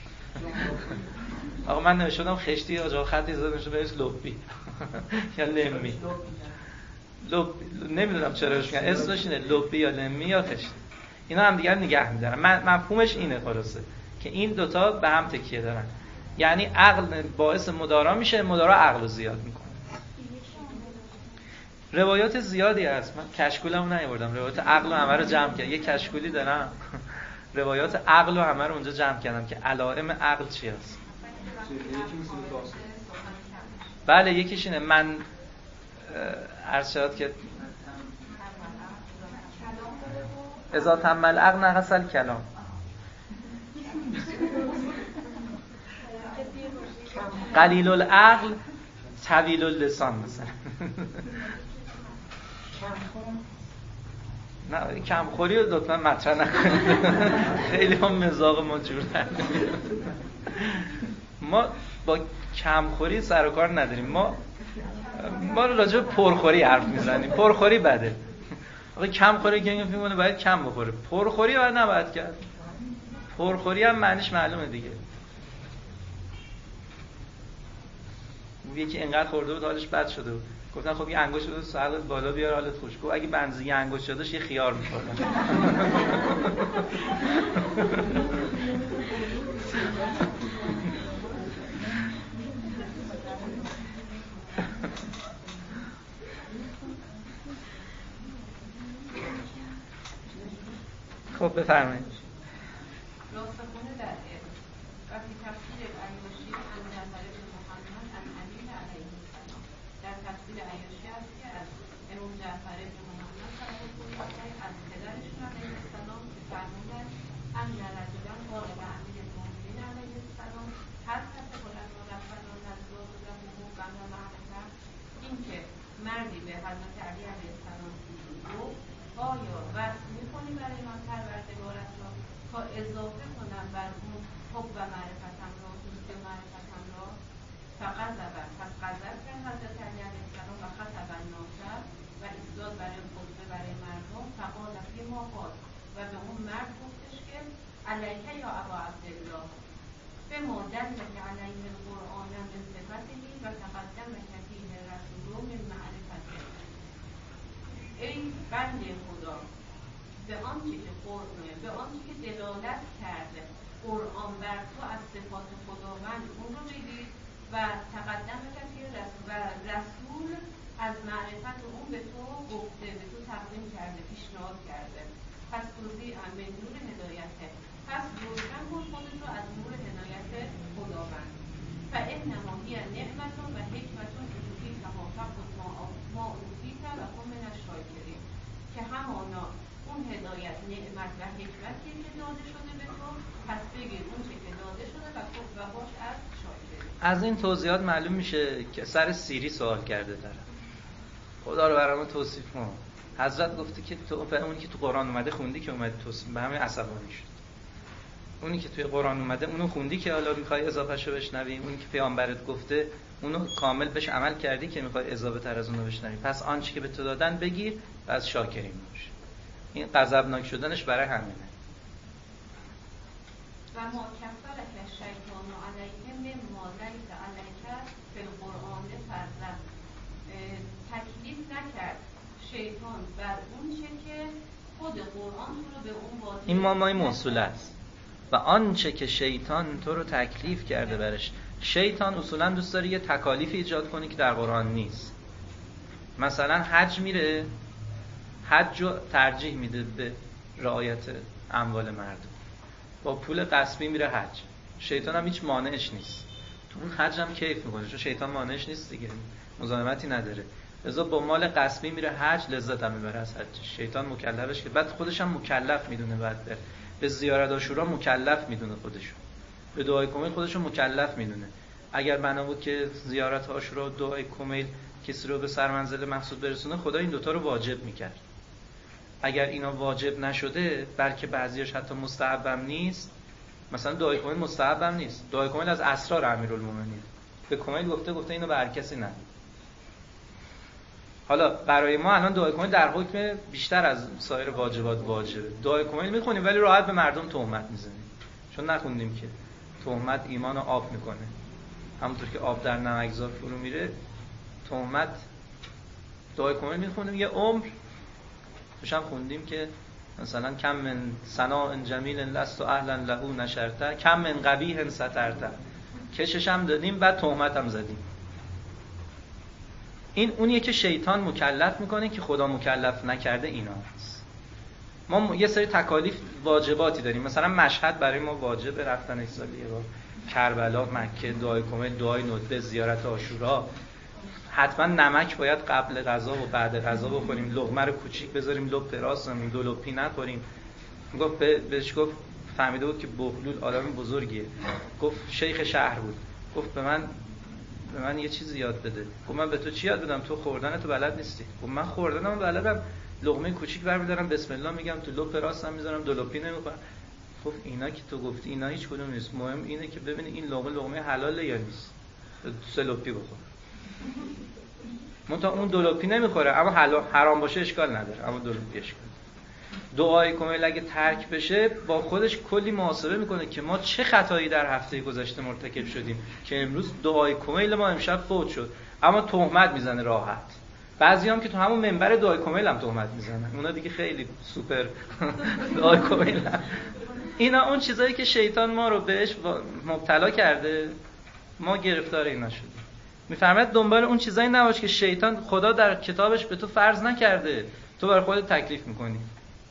[SPEAKER 2] آقا من نوشتم خشتی، آقا خطی زدم شده بهش لبی یا لمی. نمیدونم چرا میگن اسمش اینه، لبی یا لمی یا خشتی. اینا هم دیگه نگه می‌دارن. مفهومش اینه خلاصه که این دوتا به هم تکیه دارن. یعنی عقل باعث مدارا میشه، مدارا عقل رو زیاد میکنه. روایات زیادی هست، من کشکولمو نیاوردم، روایات عقل و همه رو جمع کردم. یه کشکولی دارم روایات عقل و همه رو اونجا جمع کردم که علائم عقل چی هست. بله یکیش اینه، من عرض شد که اذا تم العقل نقص الکلام. قلیل العقل طویل اللسان مثلا. نه کمخوری رو لطفا مطرح نکنید. خیلی هم مزاق ما جور در نمیاد. ما با کمخوری سر و کار نداریم. ما راجع به پرخوری حرف میزنیم. پرخوری بده. آقا کمخوری که فکر کنه باید کم بخوره. پرخوری باید نباید کرد. پرخوری هم معنیش معلومه دیگه. یکی اینقدر خورده بود حالش بد شده بود. گفتن خب یه انگشت رو سرت بالا بیار حالت خوش. گفت اگه بنزی یه انگشت شدش یه خیار می‌خوردم. خب بفرمایید.
[SPEAKER 1] راسخونه در علم وقتی تفسیر عیاشی از جعفر بن محمد از علی علیه السلام در تفسیر عیاشی است که از امام جعفر بن محمد صلوات الله علیه از پدرشون علیه السلام که فرمودند ان رجلا قال لامیر المؤمنین علیه السلام هر کس بلند و رفتن نزداد و بنا معرفت، این که مردی به حضرت علی علیه السلام گفت آیا وصف می‌کنی برای من پروردگارت را تا اضافه کنم بر اون حب و معرفتم را، دوستی و معرفتم را؟ فقط زبر پس قذر کرد حضرت علی علیه السلام و خطب الناس و ایستاد برای خطبه برای مردم. فقال فی ما قال و به اون مرد گفتش که علیک یا ابا عبدالله به ما دلک علیه القرآن من صفته و تقدمک فیه رسول من معرفته. ای بنده خدا، به آنچه که قرآن به آنچه که دلالت کرده قرآن بر تو از صفات خداوند اون رو بگیر و تقدم کسی و رسول از معرفت اون به تو گفته، به تو تقدیم کرده، پیشنهاد کرده. پس توضیح به نور هدایته، پس روشن کن خودت رو از نور هدایت خداوند. فانما هی نعمت و حکمت اوتیت کما فقط ما اوتیت و هم من الشاکرین، که همانا اون هدایت نعمت و حکمتی که داده شده به تو، پس بگیر اون چه که داده شده و باش از شاکرین.
[SPEAKER 2] از این توضیحات معلوم میشه که سر سیری سوال کرده داره. خدا رو برام توصیف کن. حضرت گفته که تو اونی که تو قرآن اومده خوندی که اومد توصیف به همین عصبانی شد. اونی که توی قرآن اومده اونو خوندی که حالا میخوای اضافهشو بشنوی، اونی که پیامبرت گفته اونو کامل بهش عمل کردی که میخوای اضافه تر از اونو بشنوی. پس آنچه که به تو دادن بگیر و از شاکرین باش. این غضبناک شدنش برای همینه.
[SPEAKER 1] و ما کفرک شیطان علیه مما لیس علیک فی القرآن فرض، تکلیف نکرد شیطان بر اون چه که خود قرآن تو رو به اون واجب.
[SPEAKER 2] این مامای موصوله است. و آنچه که شیطان تو رو تکلیف کرده برش. شیطان اصولا دوست داره یه تکالیف ایجاد کنه که در قرآن نیست. مثلا حج میره، حج رو ترجیح میده به رعایت اموال مردم، با پول غصبی میره حج. شیطان هم هیچ مانعش نیست، تو اون حج هم کیف میکنه چون شیطان مانعش نیست دیگه، مزاحمتی نداره. لذا با مال غصبی میره حج، لذت هم میبره از حج. شیطان مکلفش که بعد خودش هم مکلف میدونه، بعد به زیارت عاشورا مکلف میدونه خودشو، به دعای کمیل خودشو مکلف میدونه. اگر بنا بود که زیارت عاشورا و دعای کمیل کسی رو به سرمنزل مقصود برسونه، خدا این دوتا رو واجب میکرد. اگر اینا واجب نشده، بلکه بعضیش حتی مستحبم نیست، مثلا دعای کمیل مستحبم نیست، دعای کمیل از اسرار امیرالمومنین، به کمیل گفته اینو به هر کسی نده. حالا برای ما الان دعای کمیل در حکم بیشتر از سایر واجبات واجبه. دعای کمیل میخونیم ولی راحت به مردم تهمت میزنیم، چون نخوندیم که تهمت ایمانو آب میکنه. همونطور که آب در نمکزار فرو میره، تهمت. دعای کمیل میخونیم یه عمر، توش هم خوندیم که مثلا کم من ثناء جمیل لست اهلا له نشرته، کم من قبیح سترته، کشش هم دادیم بعد تهمت هم زدیم. این اونیه که شیطان مکلف میکنه که خدا مکلف نکرده. اینا هست. ما یه سری تکالیف واجباتی داریم، مثلا مشهد برای ما واجبه، رفتن سالی با کربلا، مکه، دعای کمیل، دعای ندبه، زیارت عاشورا. حتما نمک باید قبل غذا و بعد غذا بخوریم، لقمه رو کوچیک بذاریم لب دراز کنیم، دو لپی نخوریم. گفت بهش گفت، فهمیده بود که بهلول آدم بزرگیه، گفت شیخ شهر بود، گفت به من یه چیز یاد بده. گفت من به تو چی یاد بدم؟ تو خوردن تو بلد نیستی. گفت من خوردنم بلدم، لقمه کوچیک برمی‌دارم بسم الله میگم، تو لپ راستم میذارم، دو لپی نمیخورم. گفت اینا که تو گفتی اینا هیچ کدوم نیست، مهم اینه که ببینی این لقمه حلاله یا نیست. سه لپی بخور. منتها اون دو لپی نمیخوره، اما حرام باشه اشکال نداره، اما دو لپی اشکال. دعای کمیل اگه ترک بشه با خودش کلی محاسبه میکنه که ما چه خطایی در هفته گذشته مرتکب شدیم که امروز دعای کمیل ما امشب فوت شد. اما تهمت میزنه راحت. بعضی هم که تو همون منبر دعای کمیل هم تهمت میزنن، اونا دیگه خیلی سوپر دعای کمیل هم. اینا اون چیزایی که شیطان ما رو بهش مبتلا کرده، ما گرفتار اینا شدیم. میفرماید دنبال اون چیزایی نباش که شیطان خدا در کتابش به تو فرض نکرده، تو برای خودت تکلیف میکنی.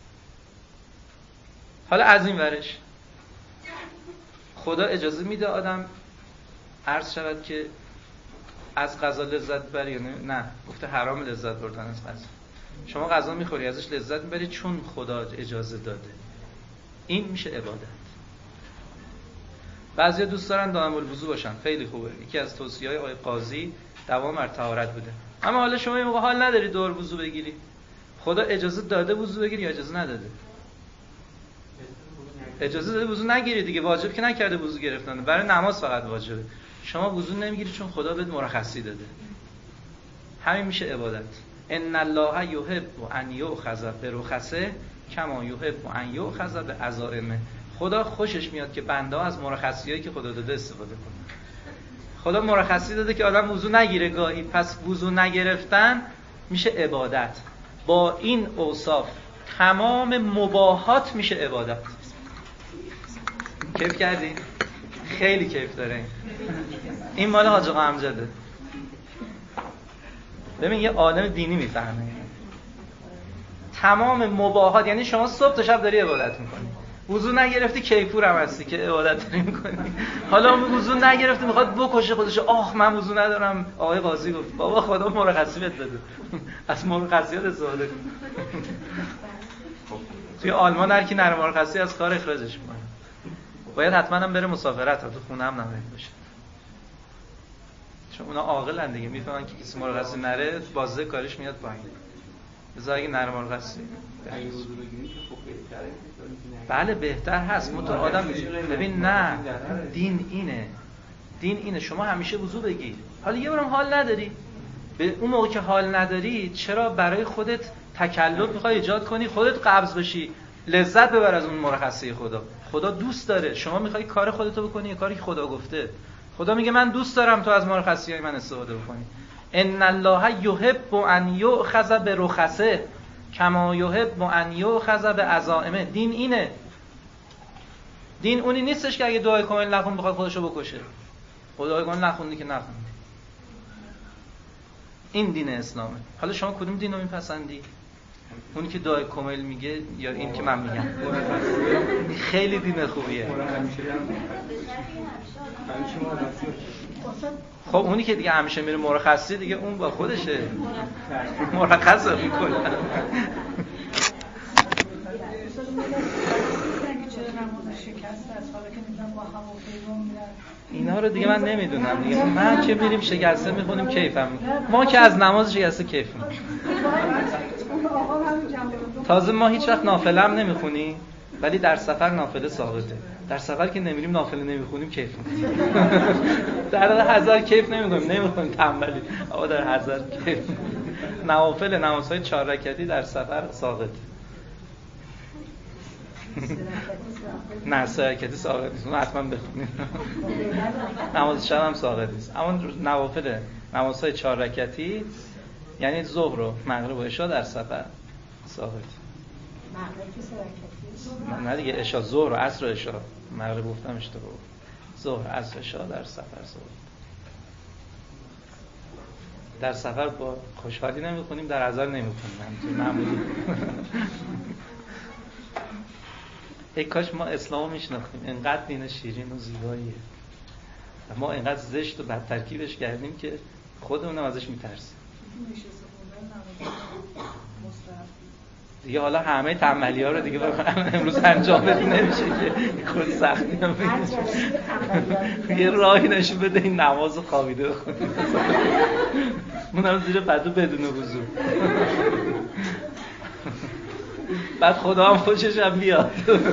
[SPEAKER 2] حالا از این ورش خدا اجازه میده آدم عرض شود که از غذا لذت ببری یا نه؟ گفته حرام لذت بردن از غذا. شما غذا میخوری ازش لذت میبری چون خدا اجازه داده. این میشه عبادت. بعضیا دوست دارن دائم الوضو باشن، خیلی خوبه. یکی از توصیه‌های آقای قاضی دوام بر طهارت بوده. اما حالا شما این موقع حال نداری دور وضو بگیری. خدا اجازه داده وضو بگیری یا اجازه نداده؟ اجازه داده وضو نگیری دیگه، واجب که نکرده وضو گرفتن، برای نماز فقط واجبه. شما وضو نمیگیری چون خدا بهت مرخصی داده. همین میشه عبادت. ان الله یحب ان یؤخذ برخصه کما یحب ان یؤخذ بعزائمه. خدا خوشش میاد که بنده ها از مرخصیایی که خدا داده استفاده کنن. خدا مرخصی داده که آدم وضو نگیره گاهی، پس وضو نگرفتن میشه عبادت. با این اوصاف تمام مباحات میشه عبادت. کیف کردی؟ خیلی کیف داره. این مال حاج آقا امجده. ببین یه آدم دینی میفهمه تمام مباحات. یعنی شما صبح تا شب داری عبادت میکنی، وضو نگرفتی کیفور هم هستی که عبادت داری میکنی. حالا وضو نگرفتی میخواد بکشه خودش، من وضو ندارم. آقای قاضی گفت بابا خدا مرخصی بهت داده، از مرخصیات استفاده کن. توی آلمان هر کی نره مرخصی از کار اخراجش میکنه. باید حتما هم بره مسافرت، تو خونه هم نماید باشه، چون اونا عاقلن دیگه، میفهمن که کسی مرخصی نره بازه کارش میاد پایین. بذار اگه نره مرخصی بله بهتر هست. تو آدم ببین نه، دین اینه شما همیشه وضو بگیر. حالا یه بارم حال نداری، به اون موقع که حال نداری چرا برای خودت تکلف میخوای ایجاد کنی، خودت قبض بشی، لذت ببر از اون مرخصی خدا. خدا دوست داره شما میخوای کار خودتو بکنی، کاری که خدا گفته. خدا میگه من دوست دارم تو از مرخصی‌های من استفاده بکنی. ان الله یحب ان یؤخذ برخصه کما یحب ان یؤخذ بعزائمه. دین اینه. دین اونی نیستش که اگه دعای کامل نخون بخواد خودشو بکشه. دعای کامل نخوندی که نخوندی. این دین اسلامه. حالا شما کدوم دین رو میپسندی؟ اونی که دعای کامل میگه یا این که من میگم؟ خیلی دین خوبیه. خب اونی که دیگه همیشه میره مرخصی دیگه اون با خودشه مرخص میکنه. اینا رو دیگه من نمیدونم دیگه. من که میریم شکسته میخونیم کیفم. ما که از نماز شکسته کیف میکنیم. تازه ما هیچ وقت نافله هم نمیخونیم ولی در سفر نافله ثابته. در سفر که نمیریم نافله نمیخونیم کیف میکنیم. در حضر کیف نمیخونیم تنبلی. اما در حضر کیف نوافل نمازهای 4 رکعتی در سفر ثابت. نه 3 رکعتی ثابت نیست. اون حتما بخونید. نماز شب هم ثابت نیست. اما نوافل نمازهای 4 رکعتی یعنی ظهر و مغرب و عشا در سفر ثابت.
[SPEAKER 3] مغرب که 3 رکعتی؟
[SPEAKER 2] نه دیگه عشا، ظهر و عصر و عشا. مغرب گفتم اشتباه. ظهر، عصر، عشا در سفر ثابت. در سفر با خوشحالی نمیخونیم، در حضر نمیخونیم. همینطور معمولی. ای کاش ما اسلامو میشناختیم. اینقدر دین شیرین و زیباییه. ما اینقدر زشت و بد ترکیبش کردیم که خودمون ازش میترسیم. دیگه حالا همه تنبلی‌ها رو دیگه امروز انجام بده نمیشه که خود سختی هم بگیشه. یه راهی نشون بده این نماز خوابیده بخونید. اونم زیر پتو بدون وضو. بعد خدا هم خوشش هم بیاد.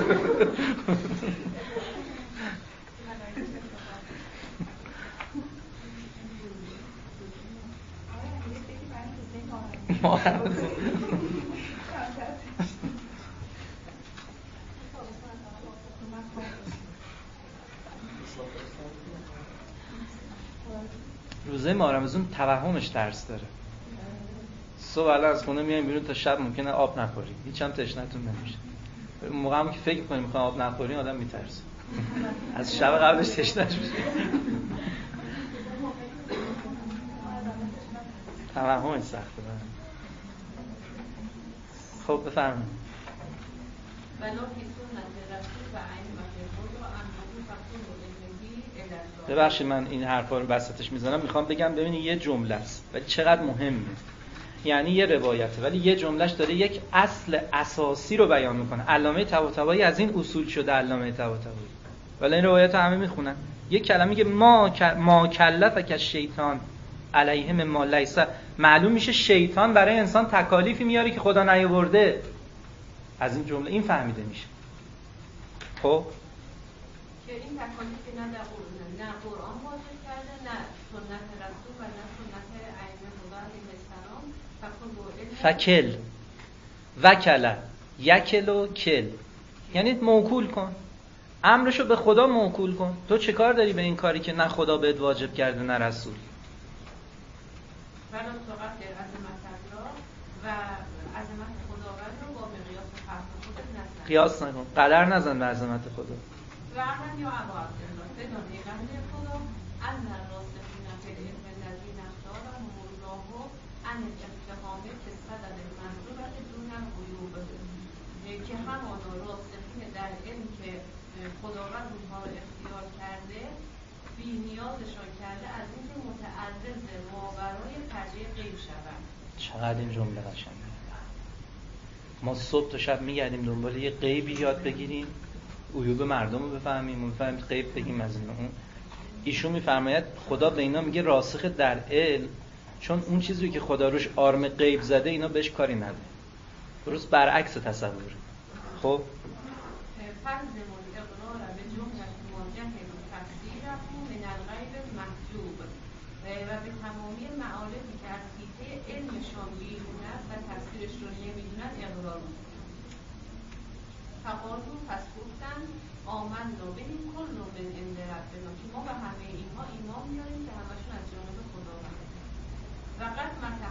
[SPEAKER 2] روزه ماه رمضان توهمش درس داره. صبح الان از خونه میایم بیرون تا شب ممکنه آب نخوریم، هیچ هم تشنه‌تون نمیشه. اون موقع هم که فکر می‌کنیم می‌خوایم آب نخوریم آدم میترسه. از شب قبلش تشنه میشه. توهمش سخته. خب بفرمایید. ببخشید من این حرفا رو وسطش میزنم، میخوام بگم ببینید یه جمله است ولی چقدر مهمه. یعنی یه روایته ولی یه جملهش داره یک اصل اساسی رو بیان میکنه. علامه طباطبایی از این اصول شده علامه طباطبایی. ولی این روایت همه میخونن. یک کلمه میگه ما کلفک الشیطان علیه مما لیس. معلوم میشه شیطان برای انسان تکالیفی میاره که خدا نیاورده. از این جمله این فهمیده میشه. خب
[SPEAKER 1] که این تکالیفی نه قرآن واجب کرده، نه سنت رسول و نه سنت ائمه خدا علیهم السلام.
[SPEAKER 2] فکل وکله یکل و کل یعنی موکول کن، امرشو به خدا موکول کن. تو چه کار داری به این کاری که نه خدا بهت واجب کرده نه رسول؟
[SPEAKER 1] و عظمت خداوند رو با مقیاس خلق خودت نزن.
[SPEAKER 2] قیاس نکن، قدر نزن به عظمت خدا.
[SPEAKER 1] و من یا ابا عبدالله بدون قبل خدا ان الراسخین فی العلم الذین اختارهم الله عن الاتهام که صدد المنظور دون الغیوب، که همانا راسخین در علم که خداوند اونها رو اختیار کرده بی نیازشان کرده از اینکه متعرض ماورای فجیع غیب شوند.
[SPEAKER 2] چقدر این جمله قشنگه. ما صبح تا شب میگردیم دنبال یه غیبی یاد بگیریم، عیوب مردم رو بفهمیم و بفهمیم غیب بگیم از اینا. ایشون میفرماید خدا به اینا میگه راسخ در علم، چون اون چیزی که خدا روش آرم غیب زده اینا بهش کاری نداره. درست برعکس تصور. خب
[SPEAKER 1] فلزم الاقرار به جملة مواجهه تفسیره من الغیب المحجوب و به تمامی معارفی که از حیطه علمشان بیرون است و تفسیرش رو نمیدونن اقرار میکنن. فقالو پس گفتن آمن بهی کل من عند ربنا، که ما به همه اینها ایمان میاریم که همشون از جانب خداوند. و قد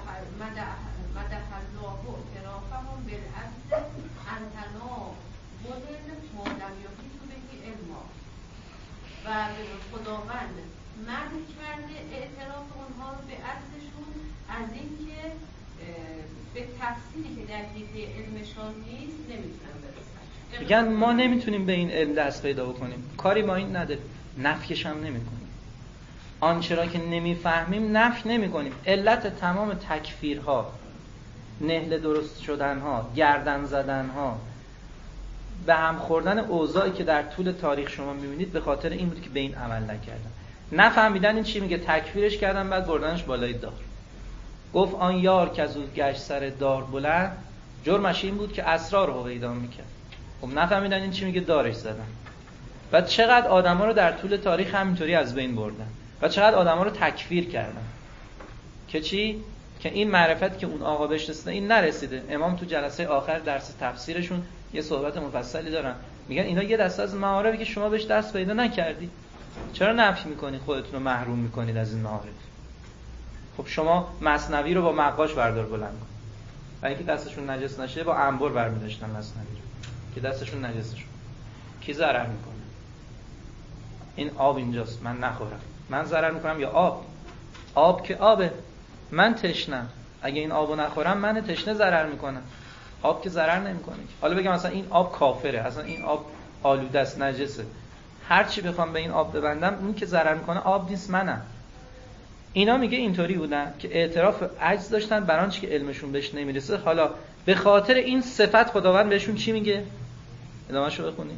[SPEAKER 1] مدح الله اعترافهم بالعجز عن تناول ما لم یحیطوا به علما، و خداوند مدح کرده اعتراف اونها رو به عجزشون از اینکه به تفسیری که در حیطه علمشان نیست نمیتونن برسن.
[SPEAKER 2] میگن ما نمیتونیم به این علم دست پیدا بکنیم، کاری با این نداریم، نفیش هم نمیکنیم. آنچه را که نمیفهمیم نفی نمیکنیم. علت تمام تکفیرها، نهل درست شدنها، گردن زدنها، به هم خوردن اوضاعی که در طول تاریخ شما میبینید به خاطر این بود که به این عمل نکردن. نفهمیدن این چی میگه، تکفیرش کردن، بعد بردنش بالای دار. گفت آن یار که از او گشت سر دار بلند، جرمش این بود که اسرار رو پیدا میکرد. خب نفهمیدن این چی میگه، دارش زدن. و چقدر آدما رو در طول تاریخ همینطوری از بین بردن و چقدر آدما رو تکفیر کردن که چی؟ که این معرفت که اون آقا بهش رسیده این نرسیده. امام تو جلسه آخر درس تفسیرشون یه صحبت مفصلی دارن، میگن اینا یه دسته از معارفی که شما بهش دست پیدا نکردی، چرا نفی میکنید، خودتون رو محروم میکنید از این معارف؟ خب شما مثنوی رو با مقاش بردار بلند کن، و اینکه دستشون نجس نشه با انبر برمی‌داشتن مثنوی رو که دستشون نجس نشه. کی ضرر میکنه؟ این آب اینجاست، من نخورم، من ضرر میکنم یا آب؟ آب که آبه، من تشنم، اگه این آبو نخورم من تشنه ضرر میکنم، آب که ضرر نمیکنه. حالا بگم مثلا این آب کافره، اصلا این آب آلوده است، نجسه، هر چی بخوام به این آب ببندم اون که ضرر میکنه آب نیست، منم. اینا میگه اینطوری بودن که اعتراف عجز داشتن بر آنچه که علمشون بهش نمیرسه. حالا به خاطر این صفت خداوند بهشون چی میگه؟ ادامه‌شو بخونید.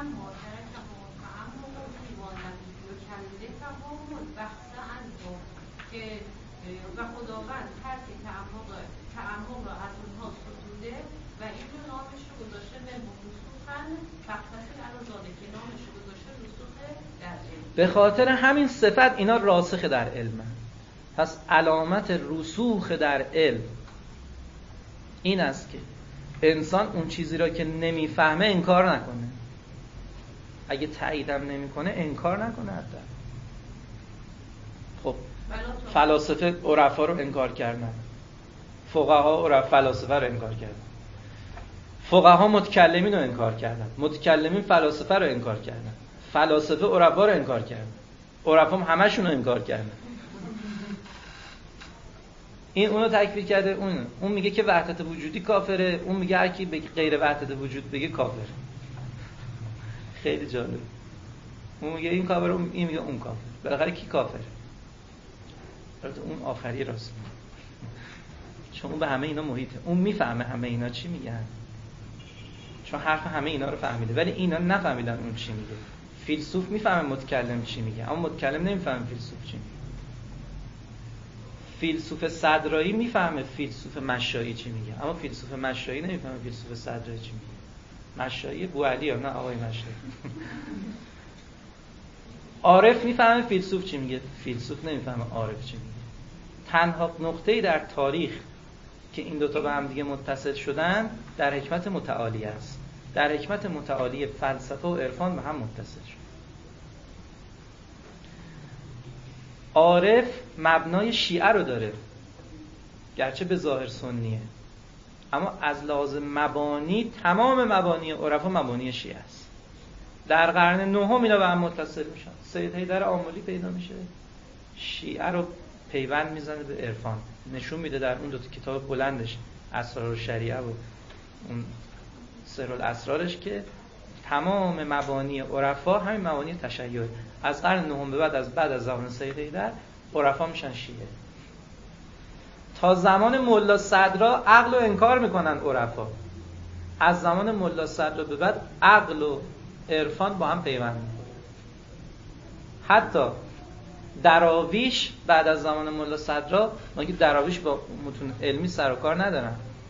[SPEAKER 1] و خداوند ترک تعمق را از اونها ستوده و این رو نامش رو گذاشته به رسوخن فقطه علاوه که نامش رو گذاشته رسوخ در علم.
[SPEAKER 2] به خاطر همین صفت اینا راسخ در علم. پس علامت رسوخ در علم این است که انسان اون چیزی را که نمیفهمه انکار نکنه، اگه تاییدم نمیکنه انکار نکنه. حتی خب فلاسفه عرفا رو انکار کردن، فقها فلاسفه رو انکار کردن، فقها متکلمین رو انکار کردن، متکلمین فلاسفه رو انکار کردن، فلاسفه عرفا رو انکار کردن، عرفا هم همشون رو انکار کردن. این اونو تکفیر کرده، اون میگه که وحدت وجودی کافره، اون میگه هر کی به غیر وحدت وجود بگه کافره. خیلی جالب. اون میگه این کافره، این میگه اون کافره. بالاخره کی کافره؟ البته اون آخری راست میگه، چون اون به همه اینا محیطه، اون میفهمه همه اینا چی میگن، چون حرف همه اینا رو فهمیده، ولی اینا نفهمیدن اون چی میگه. فیلسوف میفهمه متکلم چی میگه، اما متکلم نمیفهمه فیلسوف چی میگه. فیلسوف صدرایی میفهمه فیلسوف مشایی چی میگه، اما فیلسوف مشایی نمیفهمه فیلسوف صدرایی چی میگه. مشایی بوعلی نه آقای مشایی. عارف میفهمه فیلسوف چی میگه، فیلسوف نمیفهمه عارف چی میگه. تنها نقطه‌ای در تاریخ که این دوتا به هم دیگه متصل شدن در حکمت متعالی است. در حکمت متعالی فلسفه و عرفان به هم متصل شد. عارف مبنای شیعه رو داره، گرچه به ظاهر سنیه، اما از لحاظ مبانی تمام مبانی عرفا مبانی شیعه است. در قرن نهم اینا به هم متصل میشن. سید حیدر آملی پیدا میشه، شیعه رو پیوند میزنه به عرفان، نشون میده در اون دو تا کتاب بلندش، اسرار الشریعه و اون سر الاسرارش، که تمام مبانی عرفا همین مبانی تشیع. از قرن نهم به بعد از زمان سید حیدر عرفا میشن شیعه. تا زمان ملا صدرا عقل رو انکار میکنن عرفا. از زمان ملا صدرا به بعد عقل و عرفان با هم پیوند میکنن. حتی دراویش بعد از زمان ملا صدرا، ما که دراویش با متون علمی سر و کار ندارن،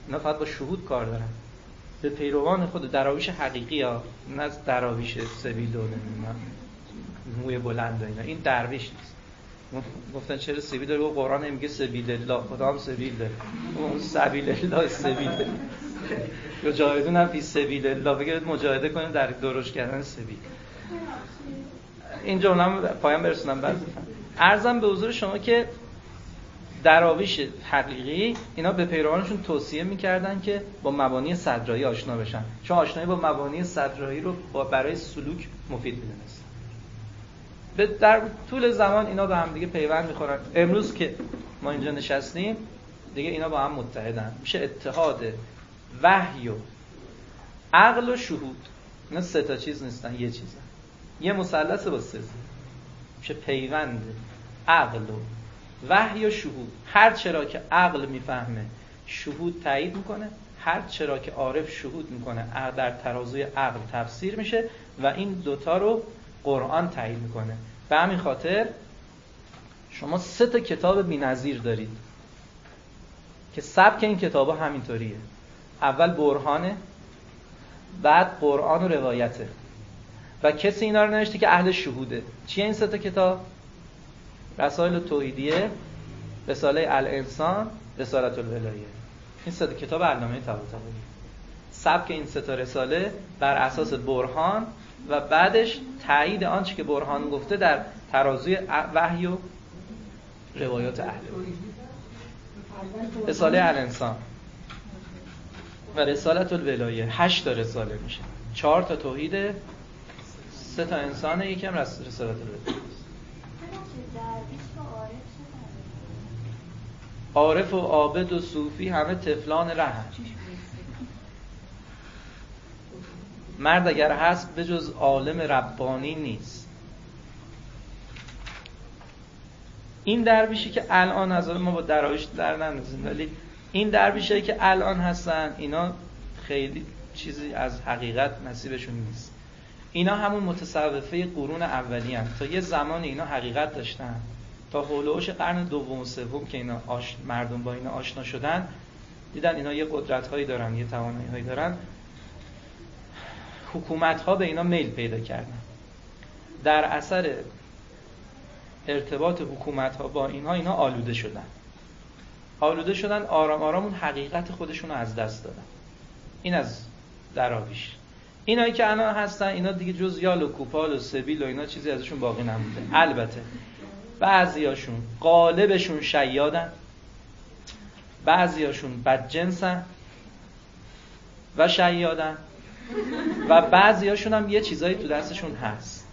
[SPEAKER 2] اینا فقط با شهود کار دارن. به پیروان خود دراویش حقیقی ها، نه از دراویش سبیل و نمیدونم موی بلند و اینا، این درویش نیست. گفتن چرا سبیل داره؟ قرآن میگه سبیل الله، خدا هم سبیل داره. اون سبیل الله سبیل یجاهدون هم فی سبیل الله، بگید مجاهده کنیم در درشت کردن سبیل. این جمله هم پایان برسونم بعد عرضم به حضور شما که دراویش حقیقی اینا به پیروانشون توصیه میکردن که با مبانی صدرایی آشنا بشن، چون آشنایی با مبانی صدرایی رو برای سلوک مفید میدونستن. در طول زمان اینا به هم دیگه پیوند میخورن. امروز که ما اینجا نشستیم دیگه اینا با هم متحدن، میشه اتحاد وحی و عقل و شهود. اینا سه تا چیز نیستن، یه چیزن، یه مثلث با سه میشه پیوند عقل و وحی و شهود. هر چرا که عقل میفهمه شهود تایید میکنه، هر چرا که عارف شهود میکنه در ترازوی عقل تفسیر میشه و این دوتا رو قرآن تایید میکنه. به همین خاطر شما 3 تا کتاب بی‌نظیر دارید که سبک این کتابا همینطوریه. اول برهانه، بعد قرآن و روایته و کسی اینا رو نوشته که اهل شهوده. چیه این 3 تا کتاب؟ رسائل توحیدیه، رساله الانسان، رسالت الولایه. این 3 تا کتاب علامه طباطبایی. سبک این 3 تا رساله بر اساس برهان و بعدش تایید آنچه که برهان گفته در ترازوی وحی و روایات اهل. رساله الانسان و رسالت الولایه 8 تا رساله میشه. 4 تا توحید، 3 تا انسانه، یکم رسالت الولایه. عارف و عابد و صوفی همه طفلان رهن. مرد اگر هست به جز عالم ربانی نیست. این درویشی که الان هستن، ما با دراویش در نمیزیم، ولی این درویشی که الان هستن اینا خیلی چیزی از حقیقت نصیبشون نیست. اینا همون متصوفه قرون اولی هستن. تا یه زمانی اینا حقیقت داشتن، تا هولوش قرن دوم و سوم که اینا مردم با اینا آشنا شدن، دیدن اینا یه قدرت‌هایی دارن، یه توانایی‌هایی دارن. حکومت‌ها به اینا میل پیدا کردن. در اثر ارتباط حکومت‌ها با اینا آلوده شدن، آرام آرام اون حقیقت خودشون رو از دست دادن. این از دراویش. اینایی که الان هستن اینا دیگه جز یال و کوپال و سبیل و اینا چیزی ازشون باقی نمونده. البته بعضیاشون غالبشون شیادن، بعضیاشون بدجنسن و شیادن و بعضیاشون هم یه چیزایی تو دستشون هست.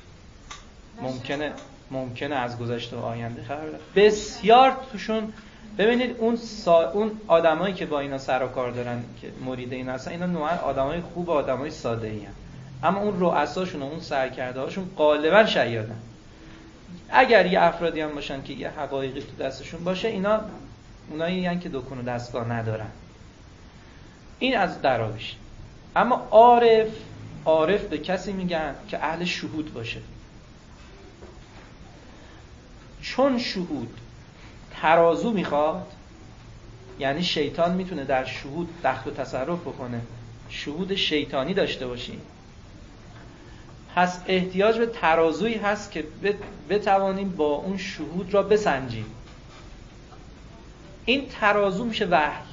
[SPEAKER 2] ممکنه از گذشته و آینده خبر دارن. بسیار توشون ببینید اون آدمایی که با اینا سر و کار دارن که مرید اینا هستن، اینا نوعا آدمای خوب و آدمای ساده‌ای هستن، اما اون رؤساشون و اون سرکرده‌هاشون غالبا شیادن. اگر یه افرادی هم باشن که یه حقایقی تو دستشون باشه، اینا اونایی هستن که دکون و دستگاه ندارن. این از دراویش. اما عارف به کسی میگن که اهل شهود باشه، چون شهود ترازو میخواد، یعنی شیطان میتونه در شهود دخل و تصرف بکنه، شهود شیطانی داشته باشیم، پس احتیاج به ترازویی هست که بتوانیم با اون شهود را بسنجیم. این ترازو میشه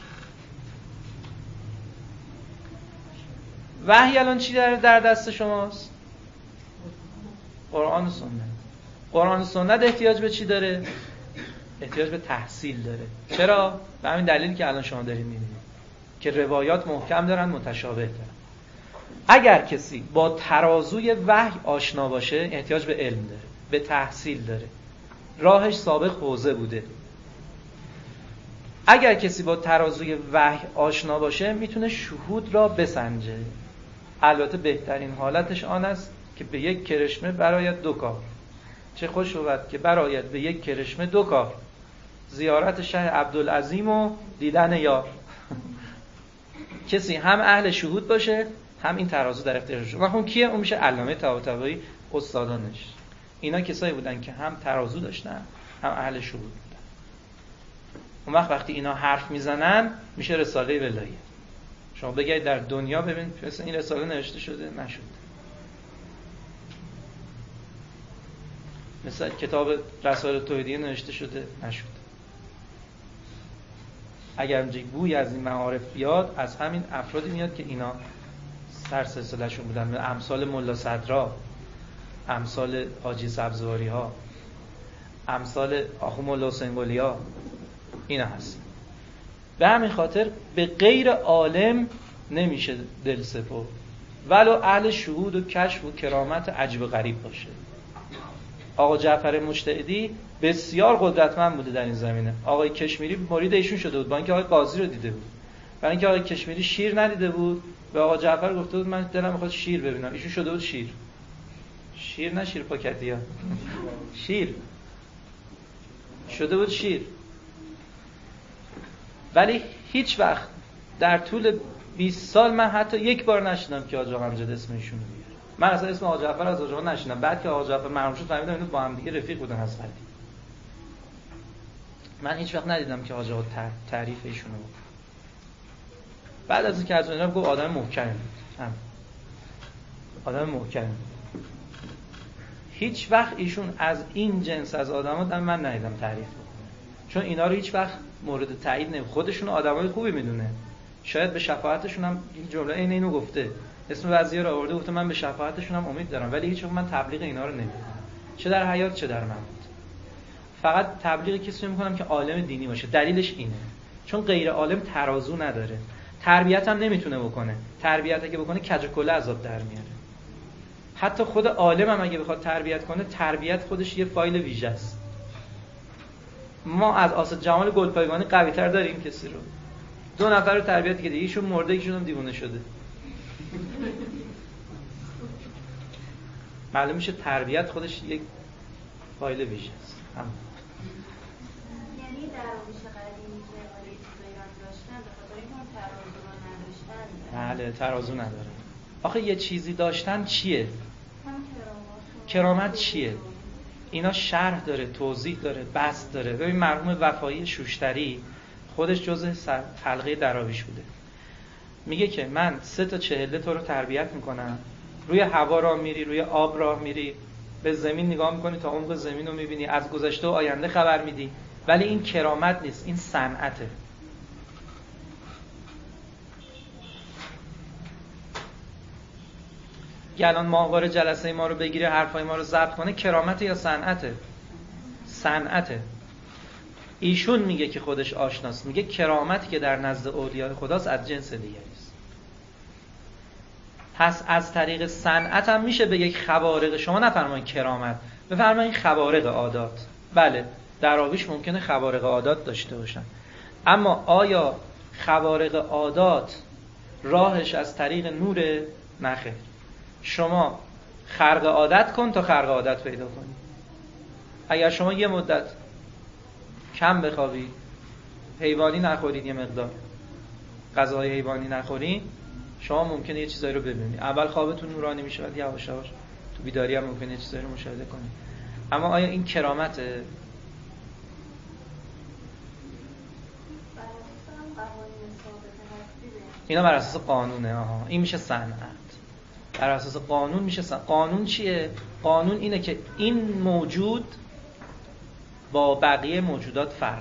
[SPEAKER 2] وحی الان چی در دست شماست؟ قرآن و سنت. قرآن و سنت احتیاج به چی داره؟ احتیاج به تحصیل داره. چرا؟ به همین دلیلی که الان شما دارید می‌بینید که روایات محکم دارن، متشابه دارن. اگر کسی با ترازوی وحی آشنا باشه، احتیاج به علم داره، به تحصیل داره، راهش سابق حوزه بوده. اگر کسی با ترازوی وحی آشنا باشه، میتونه شهود را بسنجه. البته بهترین حالتش آن است که به یک کرشمه برآید 2 کار. چه خوش بود که برآید به یک کرشمه 2 کار: زیارت شه عبدالعظیم و دیدن یار. کسی هم اهل شهود باشه، هم این ترازو در اختیارش باشه. اون کیه؟ اون میشه علامه طباطبایی، استادانش. اینا کسایی بودن که هم ترازو داشتن، هم اهل شهود بودن. اون وقت وقتی اینا حرف میزنن میشه رساله ولایت. شما بگید در دنیا ببین مثلا این رساله نوشته شده نشد، مثلا کتاب رسائل توحیدیه نوشته شده نشد. اگر بوی از این معارف بیاد از همین افرادی میاد که اینا سر سلسله‌شون بودن، امثال ملا صدرا، امثال حاجی سبزواری ها، امثال آخو ملا حسین قلیا، اینا هست. به همین خاطر به غیر عالم نمیشه دل سپرد ولو اهل شهود و کشف و کرامت عجیب و غریب باشه. آقا جعفر مجتهدی بسیار قدرتمند بوده در این زمینه. آقای کشمیری مرید ایشون شده بود با اینکه آقای قاضی رو دیده بود. برای اینکه آقای کشمیری شیر ندیده بود به آقا جعفر گفته بود من دلم میخواد شیر ببینم، ایشون شده بود شیر نه شیر پاکتیا، شیر شده بود شیر. ولی هیچ وقت در طول 20 سال من حتی یک بار نشیدم که آقا امجد اسم ایشونو بیاره. من اصلا اسم آقا جعفر از آقا نشیدم. بعد که آقا جعفر مرحوم شد فهمیدم اینا با هم دیگه رفیق بودن از قدیم. من هیچ وقت ندیدم که آقا تعریف ایشونو بکنه. بعد از اینکه از اینا گفت آدم محکمی بود. آدم محکمی. هیچ وقت ایشون از این جنس از آدما من ندیدم تعریف بکنه. چون اینا رو هیچ وقت مورد تایید نمی، خودشون آدمای خوبی میدونه. شاید به شفاعتشون هم این جمله اینو گفته، اسم وزیر رو آورده گفته من به شفاعتشون هم امید دارم، ولی هیچ وقت من تبلیغ اینا رو نمیکنم، چه در حیات چه در ممات. فقط تبلیغ کسی میکنم که عالم دینی باشه. دلیلش اینه چون غیر عالم ترازو نداره، تربیت هم نمیتونه بکنه. تربیت اگه بکنه کج و کله عذاب در میاره. حتی خود عالم هم اگه بخواد تربیت کنه، تربیت خودش یه فایل ویژه است. ما از آسد جمال گلپایگانی قوی تر داریم کسی رو. 2 نفر رو تربیت کرده، یکیشون مرده یکیشون هم دیوونه شده. معلوم میشه تربیت خودش یک فایل ویژه است.
[SPEAKER 3] یعنی دراویش قدیمی که برای ایران داشتن به خاطر اینکه ترازو نداشتن.
[SPEAKER 2] بله ترازو نداره. آخه یه چیزی داشتن چیه؟ کرامت چیه؟ اینا شرح داره، توضیح داره، بحث داره. ببین مرحوم وفایی شوشتری خودش جزء حلقه دراویش بوده. میگه که من 3 تا 40 تو رو تربیت میکنم، روی هوا راه میری، روی آب راه میری، به زمین نگاه میکنی تا عمق زمین رو میبینی، از گذشته و آینده خبر میدی. ولی این کرامت نیست، این صنعته. الان ماهواره جلسه ما رو بگیره، حرفای ما رو ضبط کنه، کرامت یا صنعته؟ صنعته. ایشون میگه که خودش آشناست، میگه کرامتی که در نزد اولیاء خداست از جنس دیگری است. پس از طریق صنعت هم میشه به یک خوارق، شما نفرمایید کرامت، بفرمایید خوارق عادات. بله دراویش ممکنه خوارق عادات داشته باشن، اما آیا خوارق عادات راهش از طریق نور؟ نخیر. شما خرق عادت کن تا خرق عادت پیدا کنی. اگر شما یه مدت کم بخوابی، حیوانی نخورید، یه مقدار غذاهای حیوانی نخورید، شما ممکنه یه چیزایی رو ببینید. اول خوابتون نورانی میشه، بعد یواش یواش تو بیداری هم ممکنه یه چیزایی رو مشاهده کنید. اما آیا این کرامته؟ اینا بر اساس قانونه. این میشه صنعت. بر اساس قانون میشه قانون چیه؟ قانون اینه که این موجود با بقیه موجودات فرق.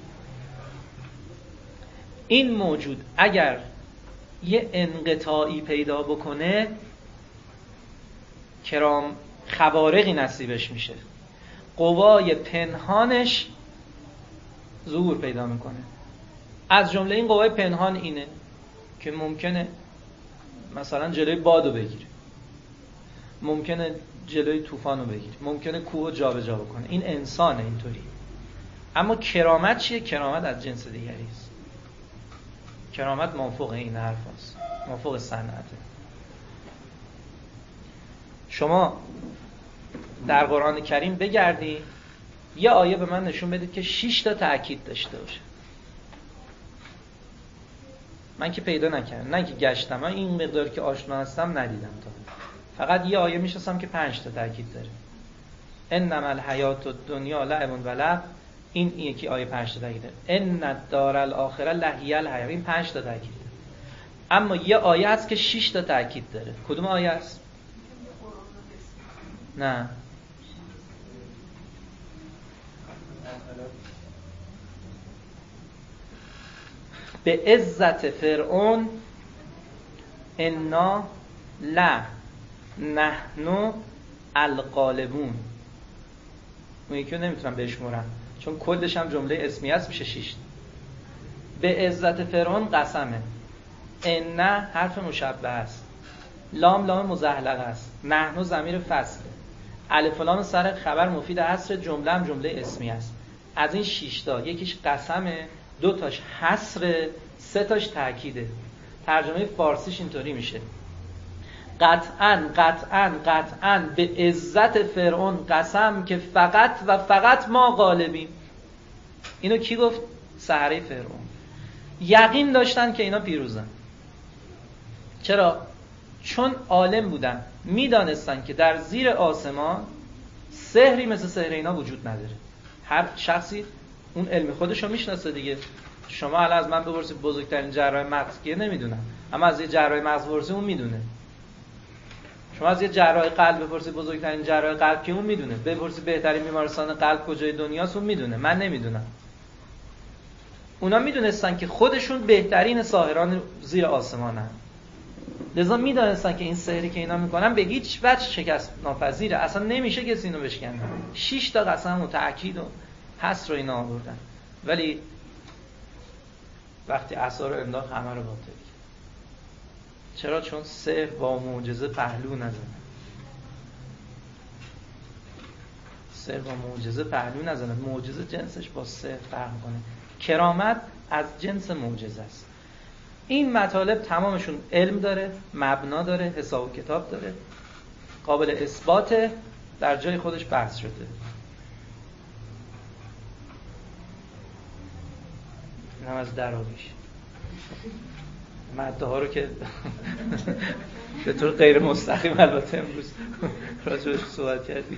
[SPEAKER 2] این موجود اگر یه انقطاعی پیدا بکنه، خوارقی نصیبش میشه، قوای پنهانش ظهور پیدا میکنه. از جمله این قوای پنهان اینه که ممکنه مثلا جلوی بادو بگیره، ممکنه جلوی طوفانو بگیره، ممکنه کوهو جابجا بکنه. این انسانه اینطوری. اما کرامت چیه؟ کرامت از جنس دیگری است. کرامت موافق این حرف است، موافق صنعته. شما در قرآن کریم بگردی یه آیه به من نشون بدید که 6 تا تأکید داشته باشه. من که پیدا نکردم، نه که گشتم، من این مقداری که آشنا هستم ندیدم تا. فقط یه آیه میشناسم که 5 تا تأکید داره. انما الحیات الدنیا لعب و لهو این یکی آیه 5 تا تاکید ان الدار الاخره لهی الحیوان، این 5 تا تاکید. اما یه آیه هست که 6 تا تاکید داره. کدوم آیه است؟ نه به عزت فرعون انا لا نحن الغالبون. اون یکی رو نمیتونم بشمرم چون کلش هم جمله اسمی است، میشه 6. به عزت فرعون قسمه. ان حرف مشبه است، لام مزحلقه است، نحن ضمیر فصله، الف و لام سر خبر مفید حصر، جمله هم جمله اسمی است. از این 6 تا یکیش قسمه، 2 تاش حصر، 3 تاش تأکیده. ترجمه فارسیش اینطوری میشه قطعاً به عزت فرعون قسم که فقط و فقط ما غالبیم. اینو کی گفت؟ سحره فرعون. یقین داشتن که اینا پیروزن. چرا؟ چون عالم بودن، میدانستن که در زیر آسمان سحری مثل سحر اینا وجود نداره. هر شخصی اون علم خودشو میشناسه دیگه. شما الان از من بپرسید بزرگترین جراح مغز کیه، نمیدونم، اما از یه جراح مغز بپرسید اون میدونه. شما از یه جراح قلب بپرسید بزرگترین جراح قلب کیه، اون میدونه. بپرسید بهترین بیمارستان قلب کجای دنیاست، اون میدونه. من نمیدونم. اونا میدونستن که خودشون بهترین ساحران زیر آسمانن، لذا میدونستن که این سحری که اینا میکنن به هیچ وجه شکست ناپذیره، اصلا نمیشه کسی اینو بشکنه. 6 تا قسم و تأکید و حصر رو اینا آوردن، ولی وقتی عصا رو انداخت همه رو باطل کرد. چرا؟ چون سحر با معجزه پهلو نزنه. سحر با معجزه پهلو نزنه. معجزه جنسش با سحر فرق کنه. کرامت از جنس معجزه است. این مطالب تمامشون علم داره، مبنا داره، حساب و کتاب داره، قابل اثباته، در جای خودش بحث شده. این هم از دراویش ماده ها رو که به طور غیر مستقیم البته امروز راجعش صحبت کردیم.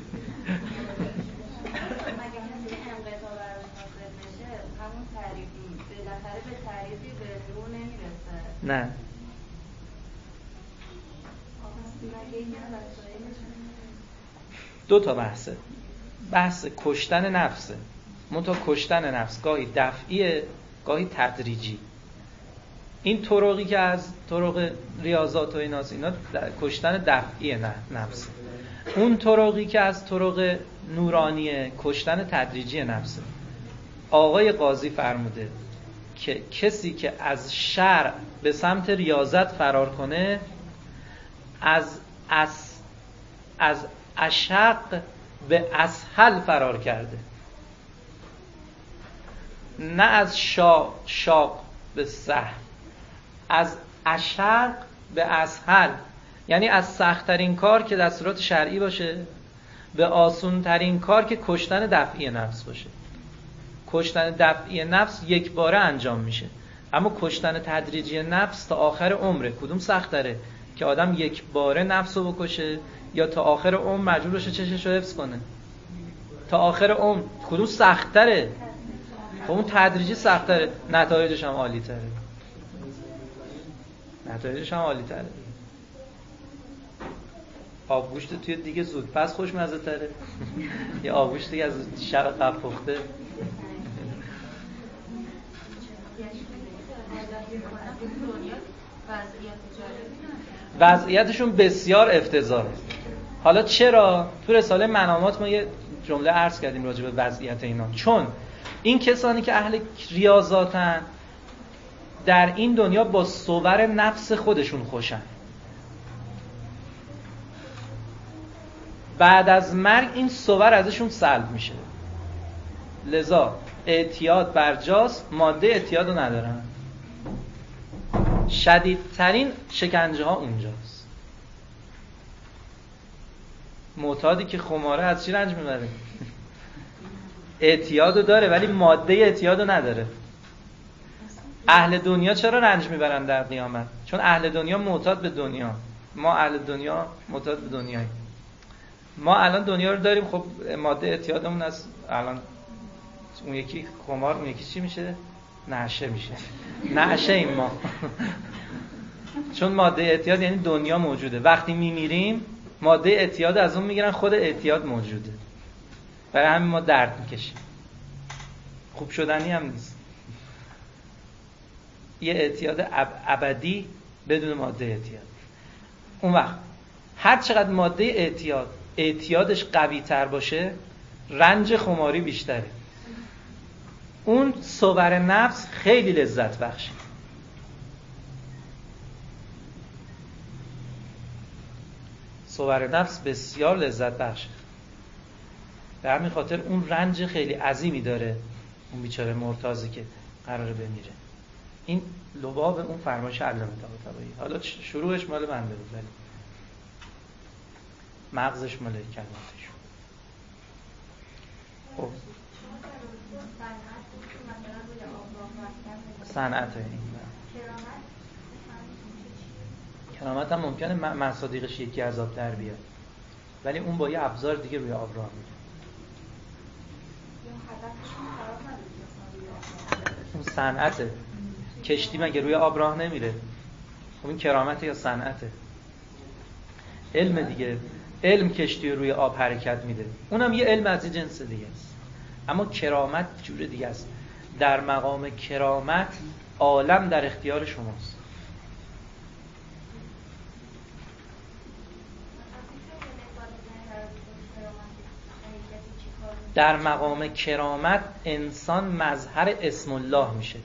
[SPEAKER 2] نه، دو تا بحثه. بحث کشتن نفسه، منتها کشتن نفس گاهی دفعیه گاهی تدریجی. این طرقی که از طرق ریاضات و ایناست، اینا کشتن دفعیه نفس. اون طرقی که از طرق نورانیه کشتن تدریجی نفسه. آقای قاضی فرموده که کسی که از شرع به سمت ریاضت فرار کنه از اشق به اسهل فرار کرده، نه از شاق به سهل، از اشق به اسهل، یعنی از سخت‌ترین کار که دستورات شرعی باشه به آسان‌ترین کار که کشتن دفعی نفس باشه. کشتن دفعی نفس یک باره انجام میشه، اما کشتن تدریجی نفس تا آخر عمره. کدوم سخت‌تره؟ که آدم یک باره نفس رو بکشه یا تا آخر عمر مجبور باشه چشش رو حفظ کنه؟ تا آخر عمر. کدوم سخت‌تره؟ خب اون تدریجی سخت‌تره، نتایجش هم عالی‌تره. آبگوشت توی دیگه زود پس خوشمزه تره یا آبگوشت دیگه از شب قبل پخته؟ وضعیتشون بسیار افتضاحه. حالا چرا؟ تو رساله منامات ما یه جمله عرض کردیم راجع به وضعیت اینا. چون این کسانی که اهل ریاضاتن در این دنیا با صور نفس خودشون خوشن، بعد از مرگ این صور ازشون سلب میشه، لذا اعتیاد برجاست، ماده اعتیاد رو ندارن. شدیدترین شکنجه ها اونجاست. معتادی که خماره از چی رنج میبره؟ اعتیاد رو داره ولی ماده اعتیاد رو نداره. اهل دنیا چرا رنج میبرن در قیامت؟ چون اهل دنیا معتاد به دنیا، ما اهل دنیا معتاد به دنیاییم. ما الان دنیا رو داریم، خب ماده اعتیادمون از الان اون یکی خمار، اون یکی چی میشه؟ نعشه میشه. نعشه این ما. چون ماده اعتیاد یعنی دنیا موجوده. وقتی میمیریم ماده اعتیاد از اون میگیرن، خود اعتیاد موجوده. برای همین ما درد میکشیم. خوب شدنی هم نیست. یه اعتیاد ابدی بدون ماده اعتیاد. اون وقت هر چقدر ماده اعتیادش قوی تر باشه، رنج خماری بیشتره. اون صور نفس خیلی لذت بخشه. صور نفس بسیار لذت بخشه. به همین خاطر اون رنج خیلی عظیمی داره اون بیچاره مرتضی که قراره بمیره. این لباب اون فرمایش علامه طباطبایی. حالا شروعش مال بنده بود ولی مغزش مال کلماتش. خب صنعت این کرامت هم ممکنه مصادیقش یکی از آب در بیاد، ولی اون با یه ابزار دیگه روی آب راه میره. اون صنعته. کشتی مگه روی آب راه نمیره؟ خب این کرامته یا صنعته؟ علم دیگه. علم کشتی روی آب حرکت میده، اونم یه علم از این جنس دیگه است. اما کرامت جور دیگه است. در مقام کرامت عالم در اختیار شماست. در مقام کرامت انسان مظهر اسم الله میشه.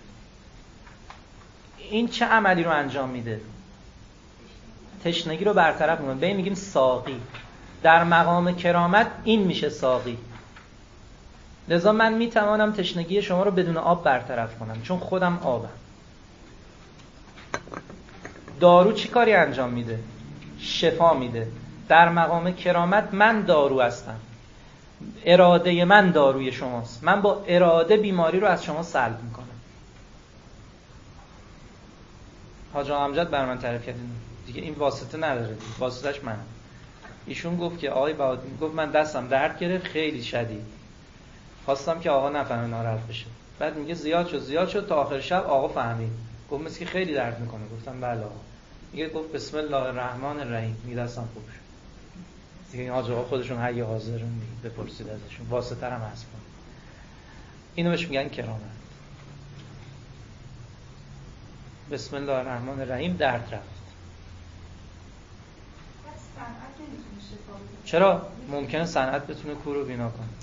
[SPEAKER 2] این چه عملی رو انجام میده؟ تشنگی رو برطرف میکنه. به این میگیم ساقی. در مقام کرامت این میشه ساقی. لذا من میتوانم تشنگی شما رو بدون آب برطرف کنم، چون خودم آبم. دارو چی کاری انجام میده؟ شفا میده. در مقام کرامت من دارو هستم. اراده من داروی شماست. من با اراده بیماری رو از شما سلب میکنم. حاج آقا امجد بر من تعریف کردین دیگه، این واسطه نداره دیگه. واسطهش منم. ایشون گفت که آقای بهادری گفت من دستم درد گرفت خیلی شدید، خواستم که آقا نفهمه ناراحت بشه. بعد میگه زیاد شد تا آخر شب آقا فهمید. گفت مثل که خیلی درد میکنه. گفتم بله آقا. میگه گفت بسم الله الرحمن الرحیم. میگه دستم خوب شد. دیگه این حاج آقا خودشون حی حاضرون بپرسید ازشون. واسطه هم هست. اینو بهش میگن کرامت. بسم الله الرحمن الرحیم درد رفت. چرا؟ ممکنه صنعت بتونه کور رو بینا کنه.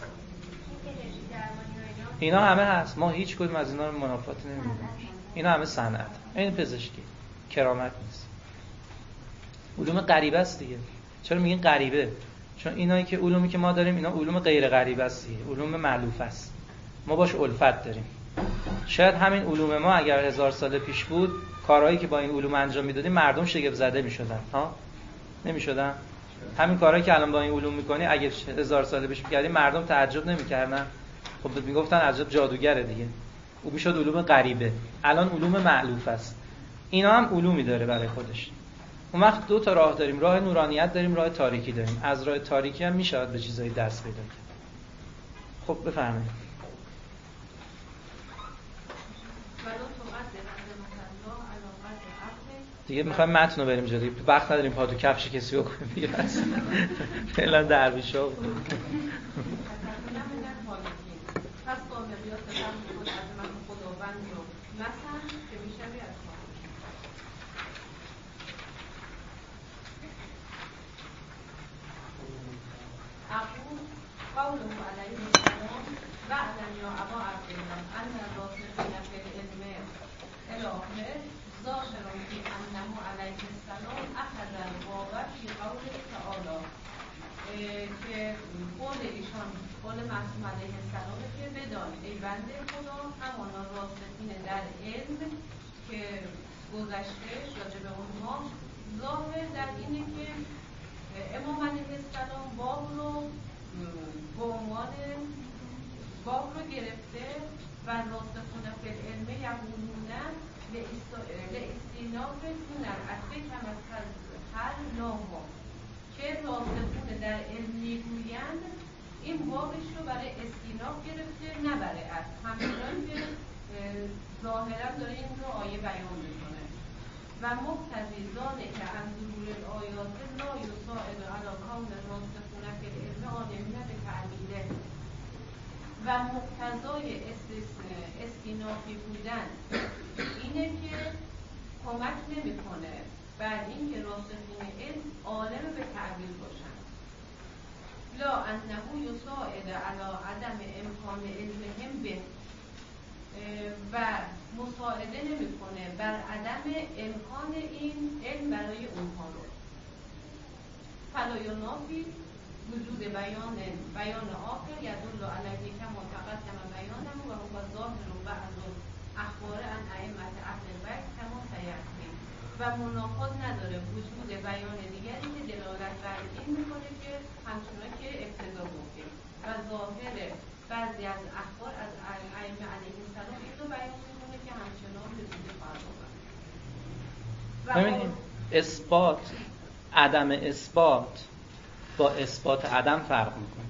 [SPEAKER 2] اینا همه هست. ما هیچ کدوم از اینا رو منافاتی نمیدونیم. اینا همه صنعت. این پزشکی. کرامت نیست. علوم غریبه است دیگه. چرا میگین غریبه؟ چون اینایی که علومی که ما داریم اینا علوم غیر غریبه است دیگه. علوم مألوف است. ما باش الفت داریم. شاید همین علوم ما اگر 1000 سال پیش بود، کارهایی که با این علوم انجام میدادیم مردم شگفت زده میشدن. ها؟ نمیشدن؟ همین کارهایی که الان با این علوم میکنی اگه 1000 سال پیش میکردیم مردم تعجب نمیکردن. خب میگفتن عجب جادوگره دیگه. او میشد علوم غریبه. الان علوم مألوف است. اینا هم علومی داره برای خودش. اون وقت دو تا راه داریم. راه نورانیت داریم، راه تاریکی داریم. از راه تاریکی هم میشه به چیزایی دست پیدا کرد. خب بفرمایید. دیگه میخوایم متن رو بریم جلوی. وقت نداریم پا تو کفش کسی رو کنیم دیگه. بس فعلا درویشا بود.
[SPEAKER 1] پس با مقیاس فهم خود عظمت خداوند و مثلا که میشوی از خواهد اقول قوله علیه السلام و علم یا ابا عبدالله ان الراسخین فی العلم الهه ظاهرون فی انه علیه السلام اخذ الواو فی قوله تعالی، که قول ایشان قول معصوم علیه السلام که بدان ای بنده خدا همانا راسخین در علم که گذشته راجع به اونها ظاهر در اینه که امام علیه السلام باب رو به عنوان باب رو گرفته و راسخون فی العلم یقولون لاستیناف دون العطف کم از هر نامه که راسخون در علم میگویند این واقعش رو برای استیناف گرفته نه برای عطف، همچنان که ظاهرا داره این رو آیه بیان میکنه و مقتضی ذلک عن ظهور الآیات لا یساعد علی کون الراسخون فی العلم عالمین بتأویله و مقتضای استینافی بودن اینه که کمک نمیکنه بر این که راسخین علم عالم به تعبیر باشن، لا انه یساعد علی عدم امکان علمهم به و مساعده نمیکنه بر عدم امکان این علم برای اونها رو. فلا ینافی وجود بیان آخر یدل علیه کما تقدم بیانه و هو ظاهر بعض اخبار عن ائمه اهل البیت کما سیأتی و مناقض نداره وجود بیان دیگری که دلالت بر این میکنه که همچنان که ابتدا گفتیم و ظاهر بعضی از اخبار از ائمه علیهم السلام این رو بیان میکنه که همچنان وجود خواهد
[SPEAKER 2] ببینید اثبات عدم اثبات با اثبات عدم فرق میکنه.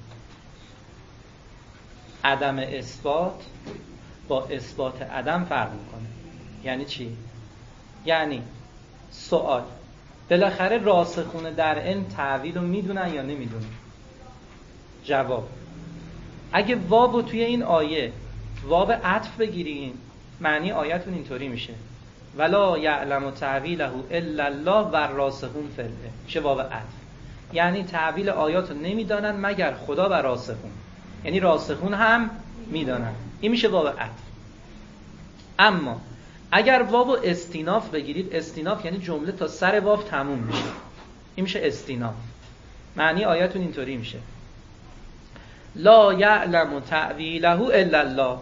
[SPEAKER 2] عدم اثبات با اثبات عدم فرق میکنه. یعنی چی؟ یعنی سوال بالاخره راسخون در علم تعویل رو میدونن یا نمیدونن؟ جواب اگه وابو توی این آیه واب عطف بگیرین معنی آیتون اینطوری میشه ولا یعلم تعویله الا الله و راسخون فی العلم، میشه واب عطف. یعنی تعویل آیات رو نمیدانن مگر خدا و راسخون، یعنی راسخون هم میدانن. این میشه واب عطف. اما اگر واو استیناف بگیرید، استیناف یعنی جمله تا سر واو تموم میشه، این میشه استیناف. معنی آیتون اینطوری میشه لا یعلم تعویله الا الله،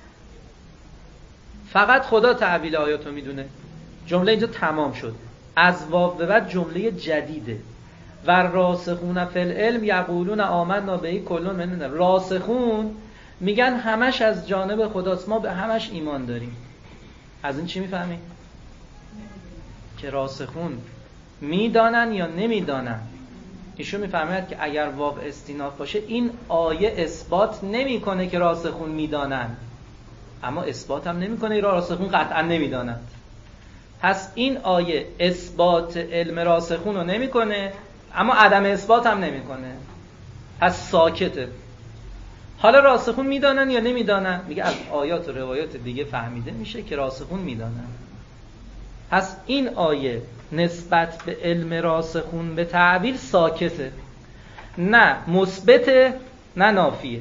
[SPEAKER 2] فقط خدا تعویل آیاتو میدونه. جمله اینجا تمام شد، از واو به بعد جمله جدیده. و راسخون فی العلم یقولون آمنا به کل من، راسخون میگن همش از جانب خداست، ما به همش ایمان داریم. از این چی میفهمیم؟ که راسخون میدانن یا نمیدانن. ایشون میفهمید که اگر واو استیناف باشه این آیه اثبات نمیکنه که راسخون میدانن، اما اثبات هم نمیکنه راسخون قطعا نمیدانند. پس این آیه اثبات علم راسخون رو نمیکنه اما عدم اثبات هم نمیکنه، پس ساکته. حالا راسخون میدانن یا نمیدانن؟ میگه از آیات و روایات دیگه فهمیده میشه که راسخون میدانن. پس این آیه نسبت به علم راسخون به تعویل ساکته، نه مثبته نه نافیه.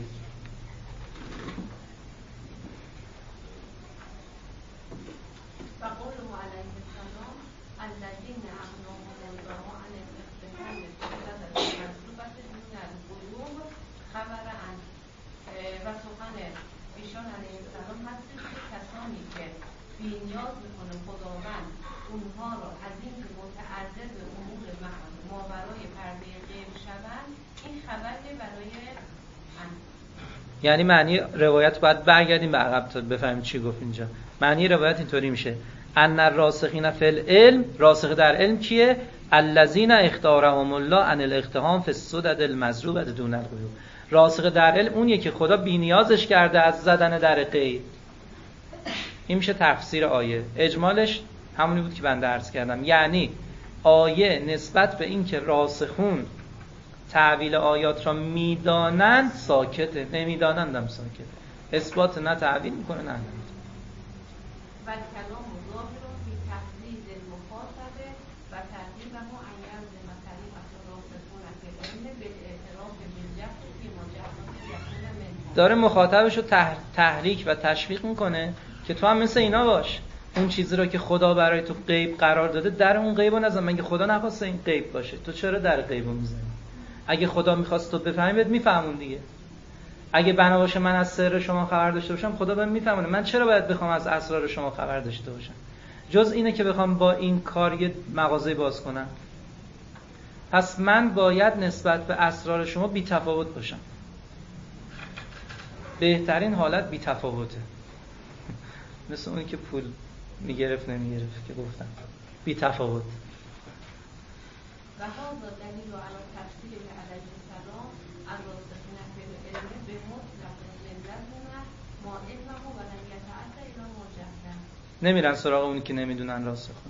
[SPEAKER 1] نیاز میکنه خداوند اونها رو از این که متعرض امور ماورای پرده غیب شوند، این خبری برای
[SPEAKER 2] یعنی معنی روایت باید برگردیم به عقب تا بفهمیم چی گفت اینجا. معنی روایت اینطوری میشه ان الراسخین فی العلم، راسخ در علم کیه؟ الذین اختارهم الله عن الاقتحام فی السدد المضروبة دون الغیوب. راسخ در علم اونیه که خدا بی‌نیازش کرده از زدن در غیب. این میشه تفسیر آیه. اجمالش همونی بود که بنده عرض کردم، یعنی آیه نسبت به این که راسخون تعویل آیات را میدانند ساکته، نمیدانند هم ساکته. اثبات نه تعویل میکنه نه نمیدانند.
[SPEAKER 1] و کلام ظاهر فی تحلیل المخاطب و تحلیل و معین مثلی راسخون فی العلم بالاعتراف بالجهل فی ما جهل یقین منه.
[SPEAKER 2] داره مخاطبش رو تحریک و تشویق میکنه که تو هم مثل اینا باش، اون چیزی رو که خدا برای تو غیب قرار داده در اون غیب رو نزن. مگه خدا نخواسته این غیب باشه؟ تو چرا در غیب رو میزنی؟ اگه خدا میخواست تو بفهمی بهت میفهمون دیگه. اگه بنا باشه من از سر شما خبر داشته باشم خدا بهم میفهمونه، من چرا باید بخوام از اسرار شما خبر داشته باشم؟ جز اینه که بخوام با این کار یه مغازه باز کنم. پس من باید نسبت به اسرار شما بی‌تفاوت باشم. بهترین حالت بی‌تفاوته. مثل اونی که پول میگرفت نمیگرفت که گفتم بی تفاوت.
[SPEAKER 1] و هذا دلیل علی تفسیر علیه السلام الراسخین فی ما علمه ولم يتعدى الى ما جهله.
[SPEAKER 2] نمیرن سراغ اونی که نمیدونن راسخون.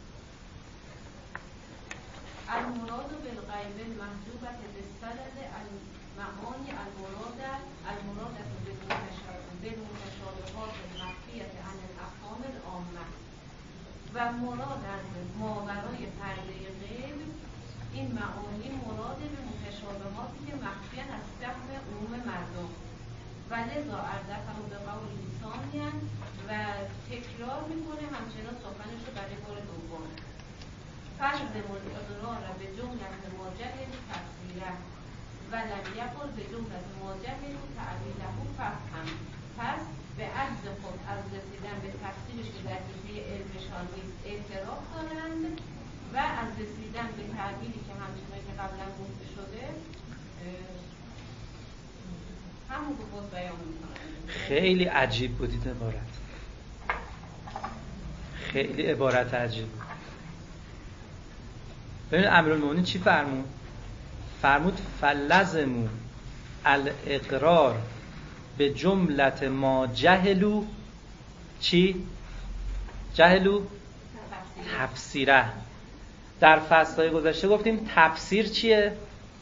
[SPEAKER 1] المراد بالغیب المحجوبة بالسند المعانی المراد بالمتشابهات المخفیة عن الافهام العامة و مراد از ماورای پرده غیب این معانی مراد به متشابهاتی که مخفی از فهم عموم مردم و لذا عرضتهم به قول ثانیا و تکرار میکنه همچنان سخنش رو برای بار دوم. فرض الاقرار به جملت ما جهل تفسیره و لم یقل به جملت ما جهل تعویله فهم. پس به عجز خود از رسیدن به تفسیرش که در حیطه علمشان نیست اعتراف دارند و از رسیدن به تعبیری که همچنان که قبلا گفته شده همون رو باز بیان میکنند.
[SPEAKER 2] خیلی عجیب بودید عبارت، خیلی عبارت عجیب بود. ببینید امیرالمومنین چی فرمود فلزمو الاقرار به جملت ما جهلو چی؟ جهلو تفسیره. در فصلهای گذشته گفتیم تفسیر چیه؟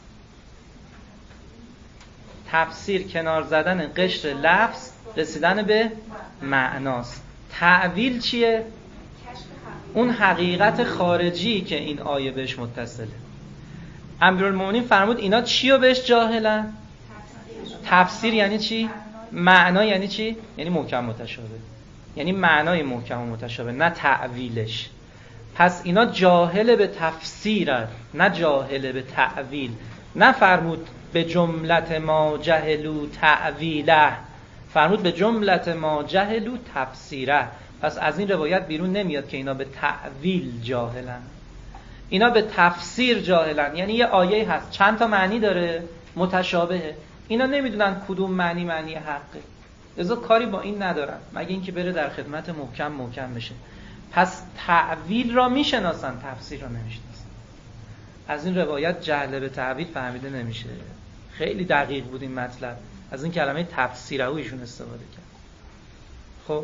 [SPEAKER 2] تفسیر کنار زدن قشر لفظ رسیدن به معناست. تعویل چیه؟ اون حقیقت خارجی که این آیه بهش متصله. امیرالمومنین فرمود اینا چی رو بهش جاهلن؟ تفسیر یعنی چی؟ معنا یعنی چی؟ یعنی محکم متشابه، یعنی معنای محکم و متشابه، نه تعویلش. پس اینا جاهل به تفسیرن، نه جاهل به تعویل. نه فرمود به جملت ما جهلو تعویله، فرمود به جملت ما جهلو تفسیره. پس از این روایت بیرون نمیاد که اینا به تعویل جاهلن، اینا به تفسیر جاهلن. یعنی یه آیه هست چند تا معنی داره متشابهه، اینا نمیدونن کدوم معنی حقه، لذا کاری با این ندارن مگه اینکه بره در خدمت محکم بشه. پس تعویل را میشناسن، تفسیر را نمیشناسن. از این روایت جهل به تعویل فهمیده نمیشه. خیلی دقیق بود این مطلب. از این کلمه تفسیره ایشون استفاده کرد. خب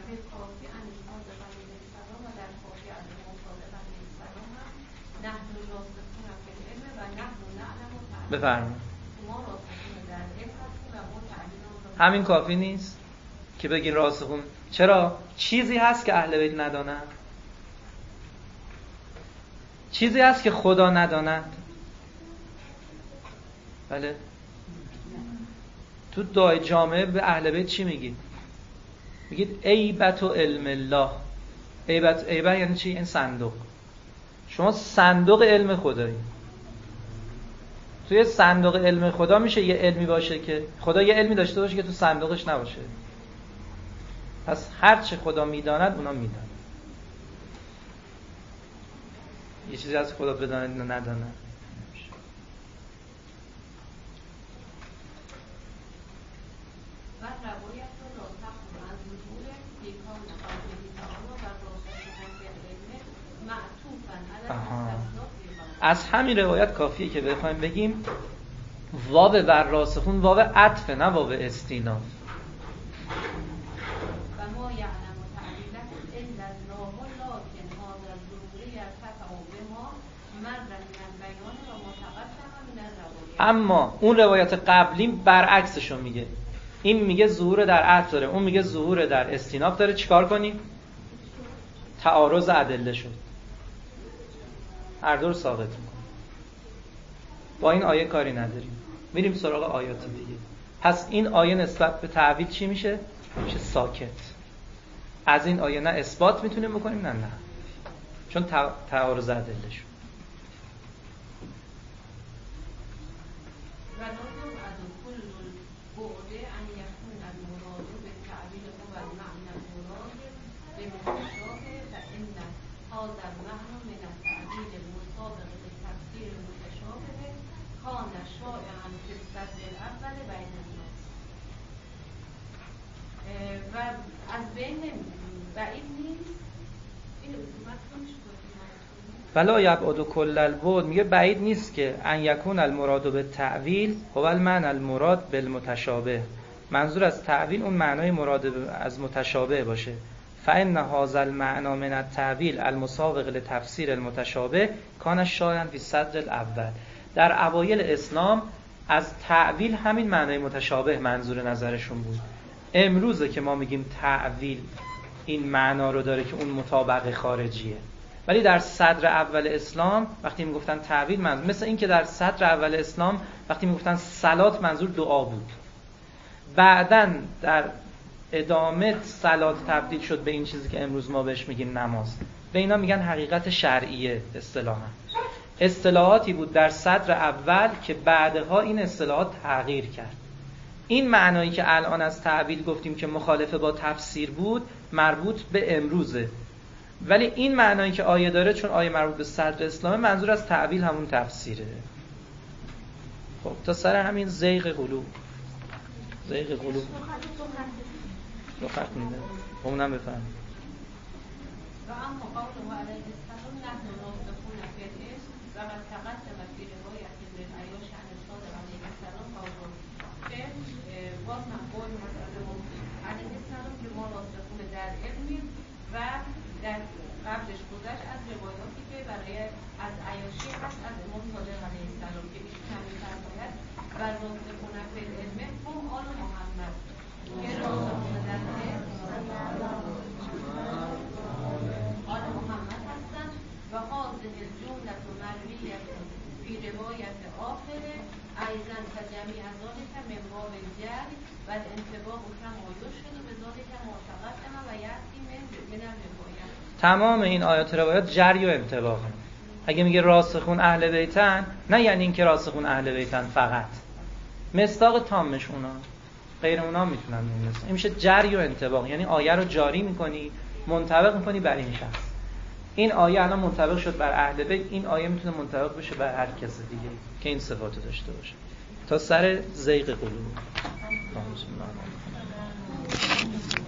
[SPEAKER 2] بفرمایید. همین کافی نیست که بگین راسخون؟ چرا؟ چیزی هست که اهل بیت ندانند؟ چیزی هست که خدا نداند؟ بله. تو دعای جامعه به اهل بیت چی میگید؟ میگید ایبت و علم الله. ایبت یعنی چی؟ این صندوق. شما صندوق علم خدایی. توی صندوق علم خدا میشه یه علمی باشه که خدا یه علمی داشته باشه که تو صندوقش نباشه. پس هر چه خدا میداند اونا میداند. یه چیزی از خدا بداند نه نداند. از همین روایت کافیه که بخوایم بگیم واو بر راسخون واو عطف نه واو استیناف. اما اون روایت قبلی برعکسشو میگه. این میگه ظهور در عطف داره، اون میگه ظهور در استیناف داره. چیکار کنیم؟ تعارض ادله شد، هر دو رو ساقط میکنه. با این آیه کاری نداریم، میریم سراغ آیات دیگه. پس این آیه نسبت به تعویل چی میشه؟ میشه ساکت. از این آیه نه اثبات میتونیم بکنیم نه چون تعارض ادله شد.
[SPEAKER 1] و از بین بعید نیست این
[SPEAKER 2] ولا یبعد کل البعد، میگه بعید نیست که ان یکون المراد بالتأویل هو المعنى المراد بالمتشابه، منظور از تعویل اون معنای مراد از متشابه باشه. فإن هذا المعنى من التعویل المسابق لتفسیر المتشابه کان شایعا فی الصدر الاول. در اوایل اسلام از تعویل همین معنای متشابه منظور نظرشون بود. امروزه که ما میگیم تعویل این معنا رو داره که اون مطابق خارجیه. ولی در صدر اول اسلام وقتی میگفتن تعویل منظور، مثل این که در صدر اول اسلام وقتی میگفتن صلات منظور دعا بود، بعداً در ادامه صلات تبدیل شد به این چیزی که امروز ما بهش میگیم نماز. به اینا میگن حقیقت شرعیه. اصطلاحاتی بود در صدر اول که بعدها این اصطلاحات تغییر کرد. این معنایی که الان از تعویل گفتیم که مخالفه با تفسیر بود مربوط به امروزه، ولی این معنایی که آیه داره چون آیه مربوط به صدر اسلامه، منظور از تعویل همون تفسیره. خب تا سر همین زیغ قلوب دو خط میده اونم بفهم.
[SPEAKER 1] و اما قوله علیه السلام نحن ناطقون فی الاسم و قد تقدم فی روایت ابن عیاش عن الصادق علیه السلام قوله که باز من قول علیه السلام که ما ناطقون در علمیم و در قبلش گذشت از روایاتی که برای از عیاشی هست از امام صادق علیه السلام که ایشون همین فرماید و ناطقون فی العلم هم آل محمد که ناطقون در علم آل محمد هستند و هذه الجمله مرویه فی روایت آخر ایضا کجمیع ذلک من باب الجهل و الانتباه کما یرشد بذلک ما تقدم و یأتی من الروایت.
[SPEAKER 2] تمام این آیات روایات جری و انطباقه. اگه میگه راسخون اهل بیتن، نه یعنی این که راسخون اهل بیتن فقط، مصداق تامش اونا، غیر اونا میتونن بنویسن. این میشه جری و انطباق، یعنی آیه رو جاری میکنی، منطبق میکنی بر این شخص. این آیه الان منطبق شد بر اهل بیت، این آیه میتونه منطبق بشه بر هر کس دیگه که این صفاتو داشته باشه. تا سر زیغ قلوب.